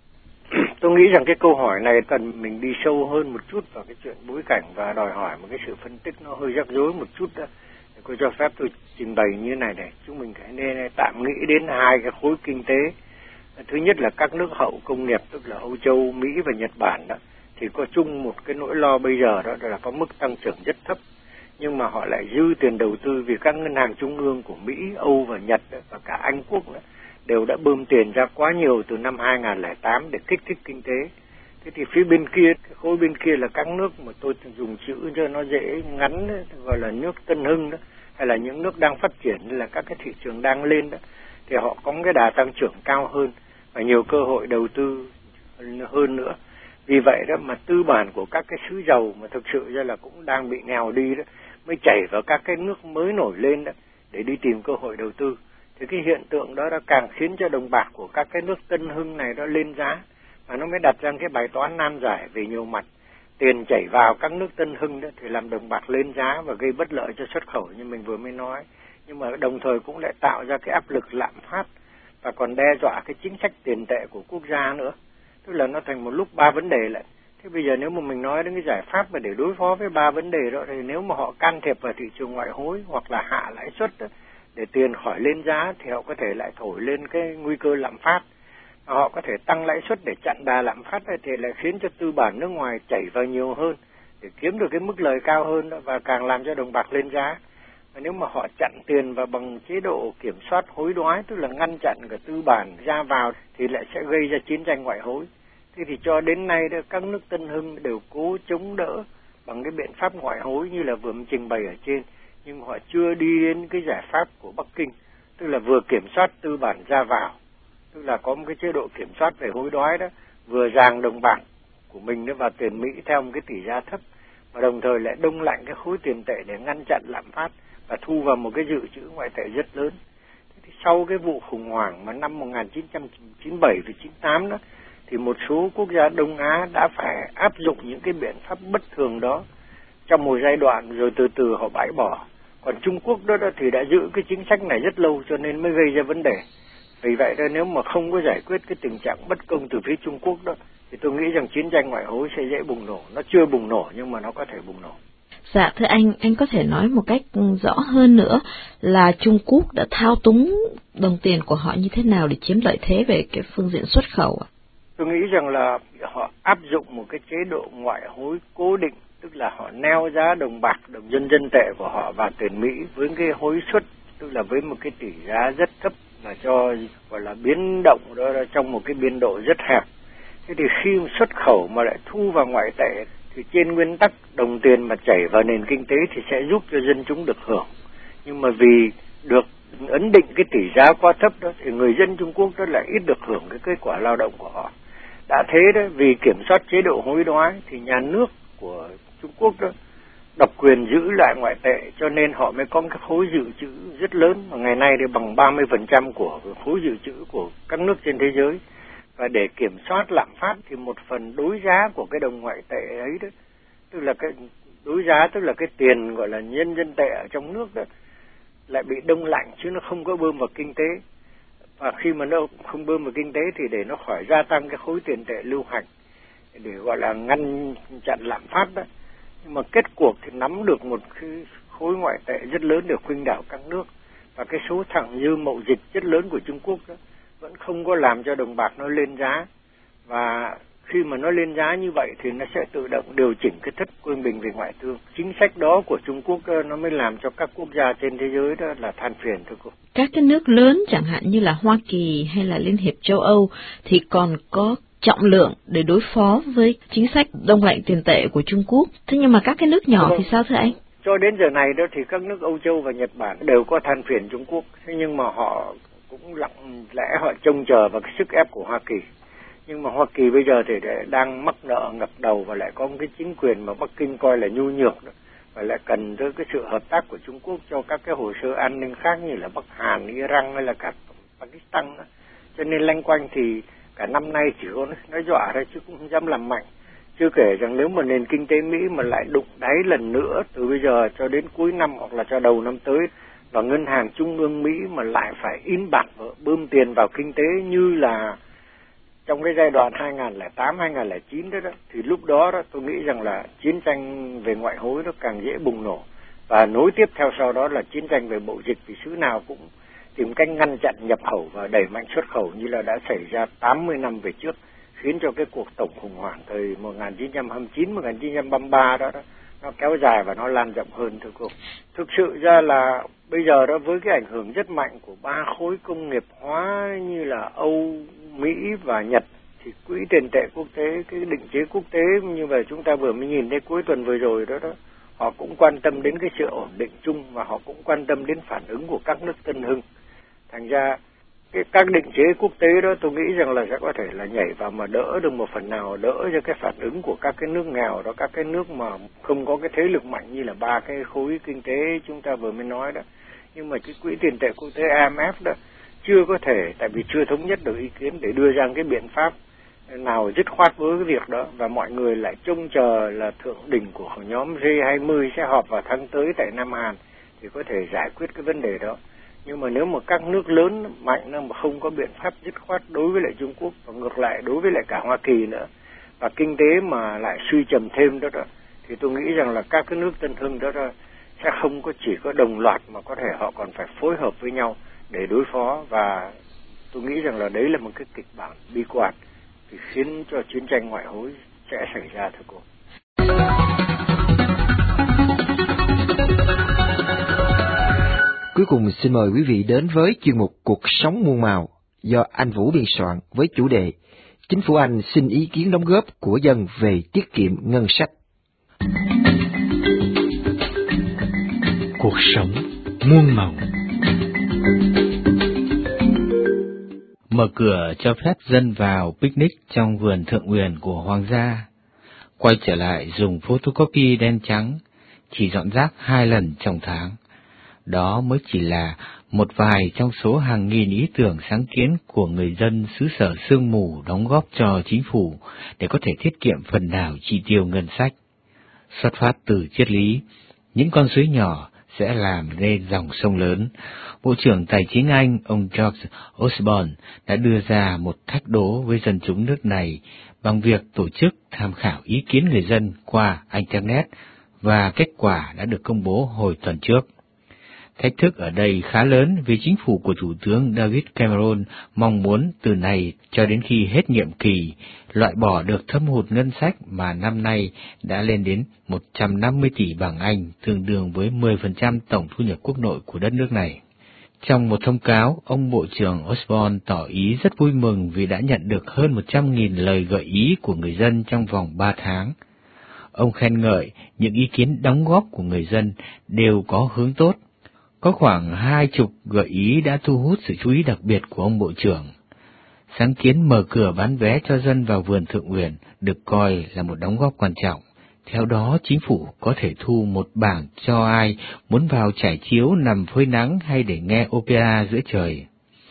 Tôi nghĩ rằng cái câu hỏi này cần mình đi sâu hơn một chút vào cái chuyện bối cảnh và đòi hỏi một cái sự phân tích nó hơi rắc rối một chút đó. Để cô cho phép tôi trình bày như này này. Chúng mình phải nên tạm nghĩ đến hai cái khối kinh tế. Thứ nhất là các nước hậu công nghiệp, tức là Âu Châu, Mỹ và Nhật Bản đó, thì có chung một cái nỗi lo bây giờ đó là có mức tăng trưởng rất thấp, nhưng mà họ lại dư tiền đầu tư vì các ngân hàng trung ương của Mỹ, Âu và Nhật đó, và cả Anh Quốc đó, đều đã bơm tiền ra quá nhiều từ năm hai không không tám để kích thích kinh tế. Thế thì phía bên kia, cái khối bên kia là các nước mà tôi dùng chữ cho nó dễ ngắn đó, gọi là nước tân hưng đó, hay là những nước đang phát triển, là các cái thị trường đang lên đó, thì họ có cái đà tăng trưởng cao hơn và nhiều cơ hội đầu tư hơn nữa. Vì vậy đó mà tư bản của các cái xứ giàu mà thực sự ra là cũng đang bị nghèo đi đó, mới chảy vào các cái nước mới nổi lên đó để đi tìm cơ hội đầu tư. Thì cái hiện tượng đó đã càng khiến cho đồng bạc của các cái nước tân hưng này đó lên giá, và nó mới đặt ra cái bài toán nan giải về nhiều mặt. Tiền chảy vào các nước tân hưng đó thì làm đồng bạc lên giá và gây bất lợi cho xuất khẩu như mình vừa mới nói, nhưng mà đồng thời cũng lại tạo ra cái áp lực lạm phát và còn đe dọa cái chính sách tiền tệ của quốc gia nữa. Tức là nó thành một lúc ba vấn đề lại. Thế bây giờ nếu mà mình nói đến cái giải pháp mà để đối phó với ba vấn đề đó, thì nếu mà họ can thiệp vào thị trường ngoại hối hoặc là hạ lãi suất đó, để tiền khỏi lên giá, thì họ có thể lại thổi lên cái nguy cơ lạm phát. Họ có thể tăng lãi suất để chặn đà lạm phát, thì lại khiến cho tư bản nước ngoài chảy vào nhiều hơn để kiếm được cái mức lời cao hơn đó, và càng làm cho đồng bạc lên giá. Và nếu mà họ chặn tiền và bằng chế độ kiểm soát hối đoái, tức là ngăn chặn cả tư bản ra vào, thì lại sẽ gây ra chiến tranh ngoại hối. Thế thì cho đến nay đó, các nước tân hưng đều cố chống đỡ bằng cái biện pháp ngoại hối như là vừa trình bày ở trên, nhưng họ chưa đi đến cái giải pháp của Bắc Kinh, tức là vừa kiểm soát tư bản ra vào, tức là có một cái chế độ kiểm soát về hối đoái đó, vừa ràng đồng bạc của mình nó vào tiền Mỹ theo một cái tỷ giá thấp, và đồng thời lại đông lạnh cái khối tiền tệ để ngăn chặn lạm phát và thu vào một cái dự trữ ngoại tệ rất lớn. Thì sau cái vụ khủng hoảng mà năm một nghìn chín trăm chín mươi bảy và chín mươi tám đó, thì một số quốc gia Đông Á đã phải áp dụng những cái biện pháp bất thường đó trong một giai đoạn, rồi từ từ họ bãi bỏ. Còn Trung Quốc đó, đó thì đã giữ cái chính sách này rất lâu, cho nên mới gây ra vấn đề. Vì vậy đó, nếu mà không có giải quyết cái tình trạng bất công từ phía Trung Quốc đó, thì tôi nghĩ rằng chiến tranh ngoại hối sẽ dễ bùng nổ. Nó chưa bùng nổ nhưng mà nó có thể bùng nổ. Dạ thưa anh, anh có thể nói một cách rõ hơn nữa là Trung Quốc đã thao túng đồng tiền của họ như thế nào để chiếm lợi thế về cái phương diện xuất khẩu ạ? Tôi nghĩ rằng là họ áp dụng một cái chế độ ngoại hối cố định, tức là họ neo giá đồng bạc, đồng nhân dân tệ của họ vào tiền Mỹ với cái hối suất, tức là với một cái tỷ giá rất thấp, là cho gọi là biến động đó trong một cái biên độ rất hẹp. Thế thì khi xuất khẩu mà lại thu vào ngoại tệ thì trên nguyên tắc đồng tiền mà chảy vào nền kinh tế thì sẽ giúp cho dân chúng được hưởng. Nhưng mà vì được ấn định cái tỷ giá quá thấp đó thì người dân Trung Quốc đó lại ít được hưởng cái kết quả lao động của họ. Đã thế đó, vì kiểm soát chế độ hối đoái thì nhà nước của Trung Quốc đó độc quyền giữ lại ngoại tệ, cho nên họ mới có cái khối dự trữ rất lớn, mà ngày nay thì bằng ba mươi phần trăm của khối dự trữ của các nước trên thế giới. Và để kiểm soát lạm phát thì một phần đối giá của cái đồng ngoại tệ ấy đó, tức là cái đối giá, tức là cái tiền gọi là nhân dân tệ ở trong nước đó, lại bị đông lạnh chứ nó không có bơm vào kinh tế. Và khi mà nó không bơm vào kinh tế thì để nó khỏi gia tăng cái khối tiền tệ lưu hành để gọi là ngăn chặn lạm phát đó. Nhưng mà kết cuộc thì nắm được một cái khối ngoại tệ rất lớn để khuynh đảo các nước, và cái số thặng dư mậu dịch rất lớn của Trung Quốc đó vẫn không có làm cho đồng bạc nó lên giá. Và khi mà nó lên giá như vậy thì nó sẽ tự động điều chỉnh cái thất quân bình về ngoại thương. Chính sách đó của Trung Quốc đó, nó mới làm cho các quốc gia trên thế giới đó là than phiền thưa cô. Các cái nước lớn chẳng hạn như là Hoa Kỳ hay là Liên hiệp châu Âu thì còn có trọng lượng để đối phó với chính sách đông lạnh tiền tệ của Trung Quốc. Thế nhưng mà các cái nước nhỏ thì sao thưa anh? Cho đến giờ này đó thì các nước Âu Châu và Nhật Bản đều có than phiền Trung Quốc. Thế nhưng mà họ cũng lặng lẽ họ trông chờ vào cái sức ép của Hoa Kỳ. Nhưng mà Hoa Kỳ bây giờ thì đang mắc nợ ngập đầu và lại có một cái chính quyền mà Bắc Kinh coi là nhu nhược đó, và lại cần tới cái sự hợp tác của Trung Quốc cho các cái hồ sơ an ninh khác như là Bắc Hàn, Iran hay là cả Pakistan đó. Cho nên loanh quanh thì cả năm nay chỉ có nói dọa thôi chứ cũng không dám làm mạnh. Chưa kể rằng nếu mà nền kinh tế Mỹ mà lại đụng đáy lần nữa từ bây giờ cho đến cuối năm hoặc là cho đầu năm tới, và ngân hàng trung ương Mỹ mà lại phải in bạc bơm tiền vào kinh tế như là trong cái giai đoạn hai nghìn không trăm lẻ tám hai nghìn không trăm lẻ chín đó, đó thì lúc đó, đó tôi nghĩ rằng là chiến tranh về ngoại hối nó càng dễ bùng nổ, và nối tiếp theo sau đó là chiến tranh về mậu dịch, vì xứ nào cũng tìm cách ngăn chặn nhập khẩu và đẩy mạnh xuất khẩu như là đã xảy ra tám mươi năm về trước, khiến cho cái cuộc tổng khủng hoảng thời một nghìn chín trăm hai mươi chín một nghìn chín trăm ba mươi ba đó, đó nó kéo dài và nó lan rộng hơn thưa cô. Thực sự ra là bây giờ đó với cái ảnh hưởng rất mạnh của ba khối công nghiệp hóa như là Âu, Mỹ và Nhật, thì quỹ tiền tệ quốc tế, cái định chế quốc tế như vậy chúng ta vừa mới nhìn thấy cuối tuần vừa rồi đó đó, họ cũng quan tâm đến cái sự ổn định chung và họ cũng quan tâm đến phản ứng của các nước tân hưng. Thành ra cái các định chế quốc tế đó tôi nghĩ rằng là sẽ có thể là nhảy vào mà đỡ được một phần nào, đỡ cho cái phản ứng của các cái nước nghèo đó, các cái nước mà không có cái thế lực mạnh như là ba cái khối kinh tế chúng ta vừa mới nói đó. Nhưng mà cái quỹ tiền tệ quốc tế I M F đó chưa có thể, tại vì chưa thống nhất được ý kiến để đưa ra cái biện pháp nào dứt khoát với cái việc đó, và mọi người lại trông chờ là thượng đỉnh của nhóm G hai mươi sẽ họp vào tháng tới tại Nam Hàn thì có thể giải quyết cái vấn đề đó. Nhưng mà nếu mà các nước lớn mạnh mà không có biện pháp dứt khoát đối với lại Trung Quốc và ngược lại đối với lại cả Hoa Kỳ nữa, và kinh tế mà lại suy trầm thêm đó, đó thì tôi nghĩ rằng là các cái nước tân hưng đó, đó sẽ không có chỉ có đồng loạt mà có thể họ còn phải phối hợp với nhau để đối phó, và tôi nghĩ rằng là đấy là một cái kịch bản bi quan thì khiến cho chiến tranh ngoại hối sẽ xảy ra thưa cô. Cuối cùng xin mời quý vị đến với chuyên mục Cuộc sống muôn màu do anh Vũ biên soạn với chủ đề Chính phủ Anh xin ý kiến đóng góp của dân về tiết kiệm ngân sách. Cuộc sống muôn màu. Mở cửa cho phép dân vào picnic trong vườn thượng uyển của hoàng gia. quay trở lại dùng photocopy đen trắng, chỉ dọn rác hai lần trong tháng. Đó mới chỉ là một vài trong số hàng nghìn ý tưởng sáng kiến của người dân xứ sở sương mù đóng góp cho chính phủ để có thể tiết kiệm phần nào chi tiêu ngân sách. Xuất phát từ triết lý, những con suối nhỏ sẽ làm nên dòng sông lớn. Bộ trưởng Tài chính Anh, ông George Osborne, đã đưa ra một thách đố với dân chúng nước này bằng việc tổ chức tham khảo ý kiến người dân qua Internet, và kết quả đã được công bố hồi tuần trước. Thách thức ở đây khá lớn vì chính phủ của Thủ tướng David Cameron mong muốn từ nay cho đến khi hết nhiệm kỳ, loại bỏ được thâm hụt ngân sách mà năm nay đã lên đến một trăm năm mươi tỷ bảng Anh, tương đương với mười phần trăm tổng thu nhập quốc nội của đất nước này. Trong một thông cáo, ông Bộ trưởng Osborne tỏ ý rất vui mừng vì đã nhận được hơn một trăm nghìn lời gợi ý của người dân trong vòng ba tháng. Ông khen ngợi những ý kiến đóng góp của người dân đều có hướng tốt. Có khoảng hai chục gợi ý đã thu hút sự chú ý đặc biệt của ông Bộ trưởng. Sáng kiến mở cửa bán vé cho dân vào vườn Thượng Uyển được coi là một đóng góp quan trọng. Theo đó, chính phủ có thể thu một bảng cho ai muốn vào trải chiếu nằm phơi nắng hay để nghe opera giữa trời.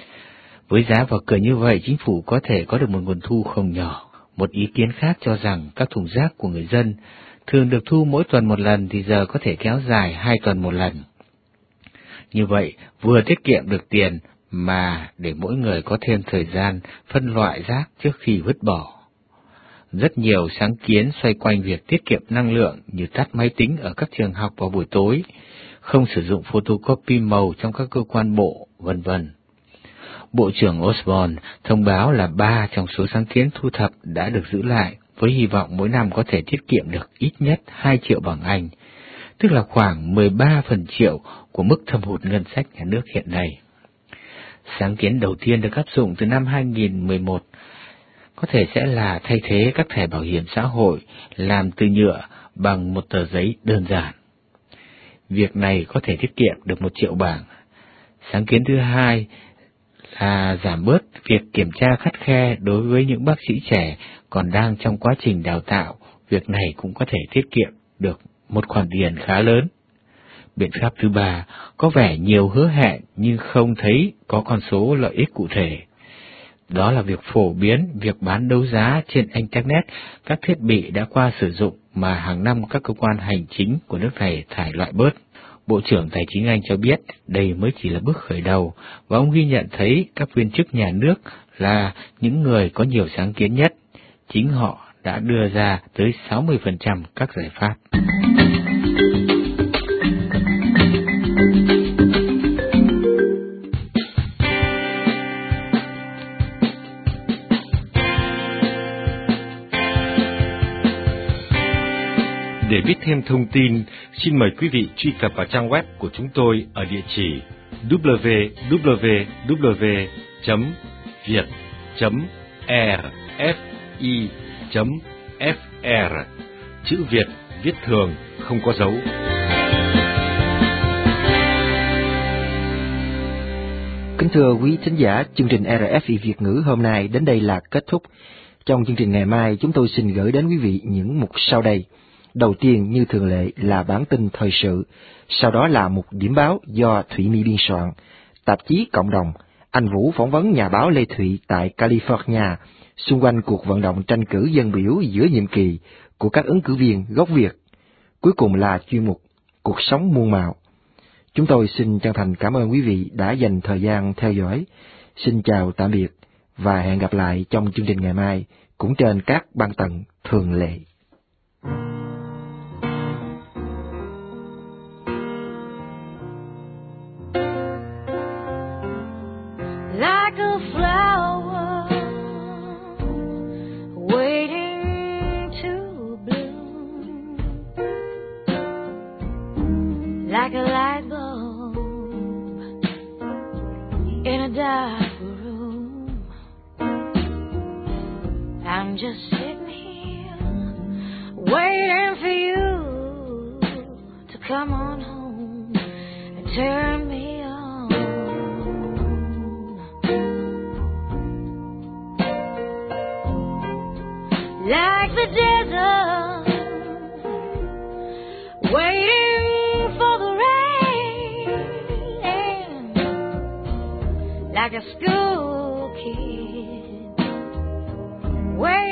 Với giá vào cửa như vậy, chính phủ có thể có được một nguồn thu không nhỏ. Một ý kiến khác cho rằng các thùng rác của người dân thường được thu mỗi tuần một lần thì giờ có thể kéo dài hai tuần một lần. Như vậy, vừa tiết kiệm được tiền mà để mỗi người có thêm thời gian phân loại rác trước khi vứt bỏ. Rất nhiều sáng kiến xoay quanh việc tiết kiệm năng lượng như tắt máy tính ở các trường học vào buổi tối, không sử dụng photocopy màu trong các cơ quan bộ, vân vân. Bộ trưởng Osborne thông báo là ba trong số sáng kiến thu thập đã được giữ lại, với hy vọng mỗi năm có thể tiết kiệm được ít nhất hai triệu bảng Anh, tức là khoảng mười ba phần triệu của mức thâm hụt ngân sách nhà nước hiện nay. Sáng kiến đầu tiên được áp dụng từ năm hai nghìn không trăm mười một có thể sẽ là thay thế các thẻ bảo hiểm xã hội làm từ nhựa bằng một tờ giấy đơn giản. Việc này có thể tiết kiệm được một triệu bảng. Sáng kiến thứ hai là giảm bớt việc kiểm tra khắt khe đối với những bác sĩ trẻ còn đang trong quá trình đào tạo. Việc này cũng có thể tiết kiệm được một khoản tiền khá lớn. Biện pháp thứ ba có vẻ nhiều hứa hẹn nhưng không thấy có con số lợi ích cụ thể. Đó là việc phổ biến việc bán đấu giá trên Internet các thiết bị đã qua sử dụng mà hàng năm các cơ quan hành chính của nước này thải loại bớt. Bộ trưởng Tài chính Anh cho biết đây mới chỉ là bước khởi đầu, và ông ghi nhận thấy các viên chức nhà nước là những người có nhiều sáng kiến nhất. Chính họ đã đưa ra tới sáu mươi phần trăm các giải pháp. Để biết thêm thông tin, xin mời quý vị truy cập vào trang web của chúng tôi ở địa chỉ w w w chấm viet chấm r f i chấm f r, chữ Việt viết thường không có dấu. Kính thưa quý thính giả, chương trình rờ ép i Việt ngữ hôm nay đến đây là kết thúc. Trong chương trình ngày mai, chúng tôi xin gửi đến quý vị những mục sau đây. Đầu tiên, như thường lệ, là bản tin thời sự, sau đó là một điểm báo do Thủy My biên soạn, tạp chí Cộng đồng, anh Vũ phỏng vấn nhà báo Lê Thụy tại California, xung quanh cuộc vận động tranh cử dân biểu giữa nhiệm kỳ của các ứng cử viên gốc Việt. Cuối cùng là chuyên mục Cuộc sống muôn màu. Chúng tôi xin chân thành cảm ơn quý vị đã dành thời gian theo dõi. Xin chào tạm biệt và hẹn gặp lại trong chương trình ngày mai, cũng trên các băng tần thường lệ. Like a flower waiting to bloom, like a light bulb in a dark room. I'm just sitting here waiting for you to come on home and turn me like the desert like a school kid. Way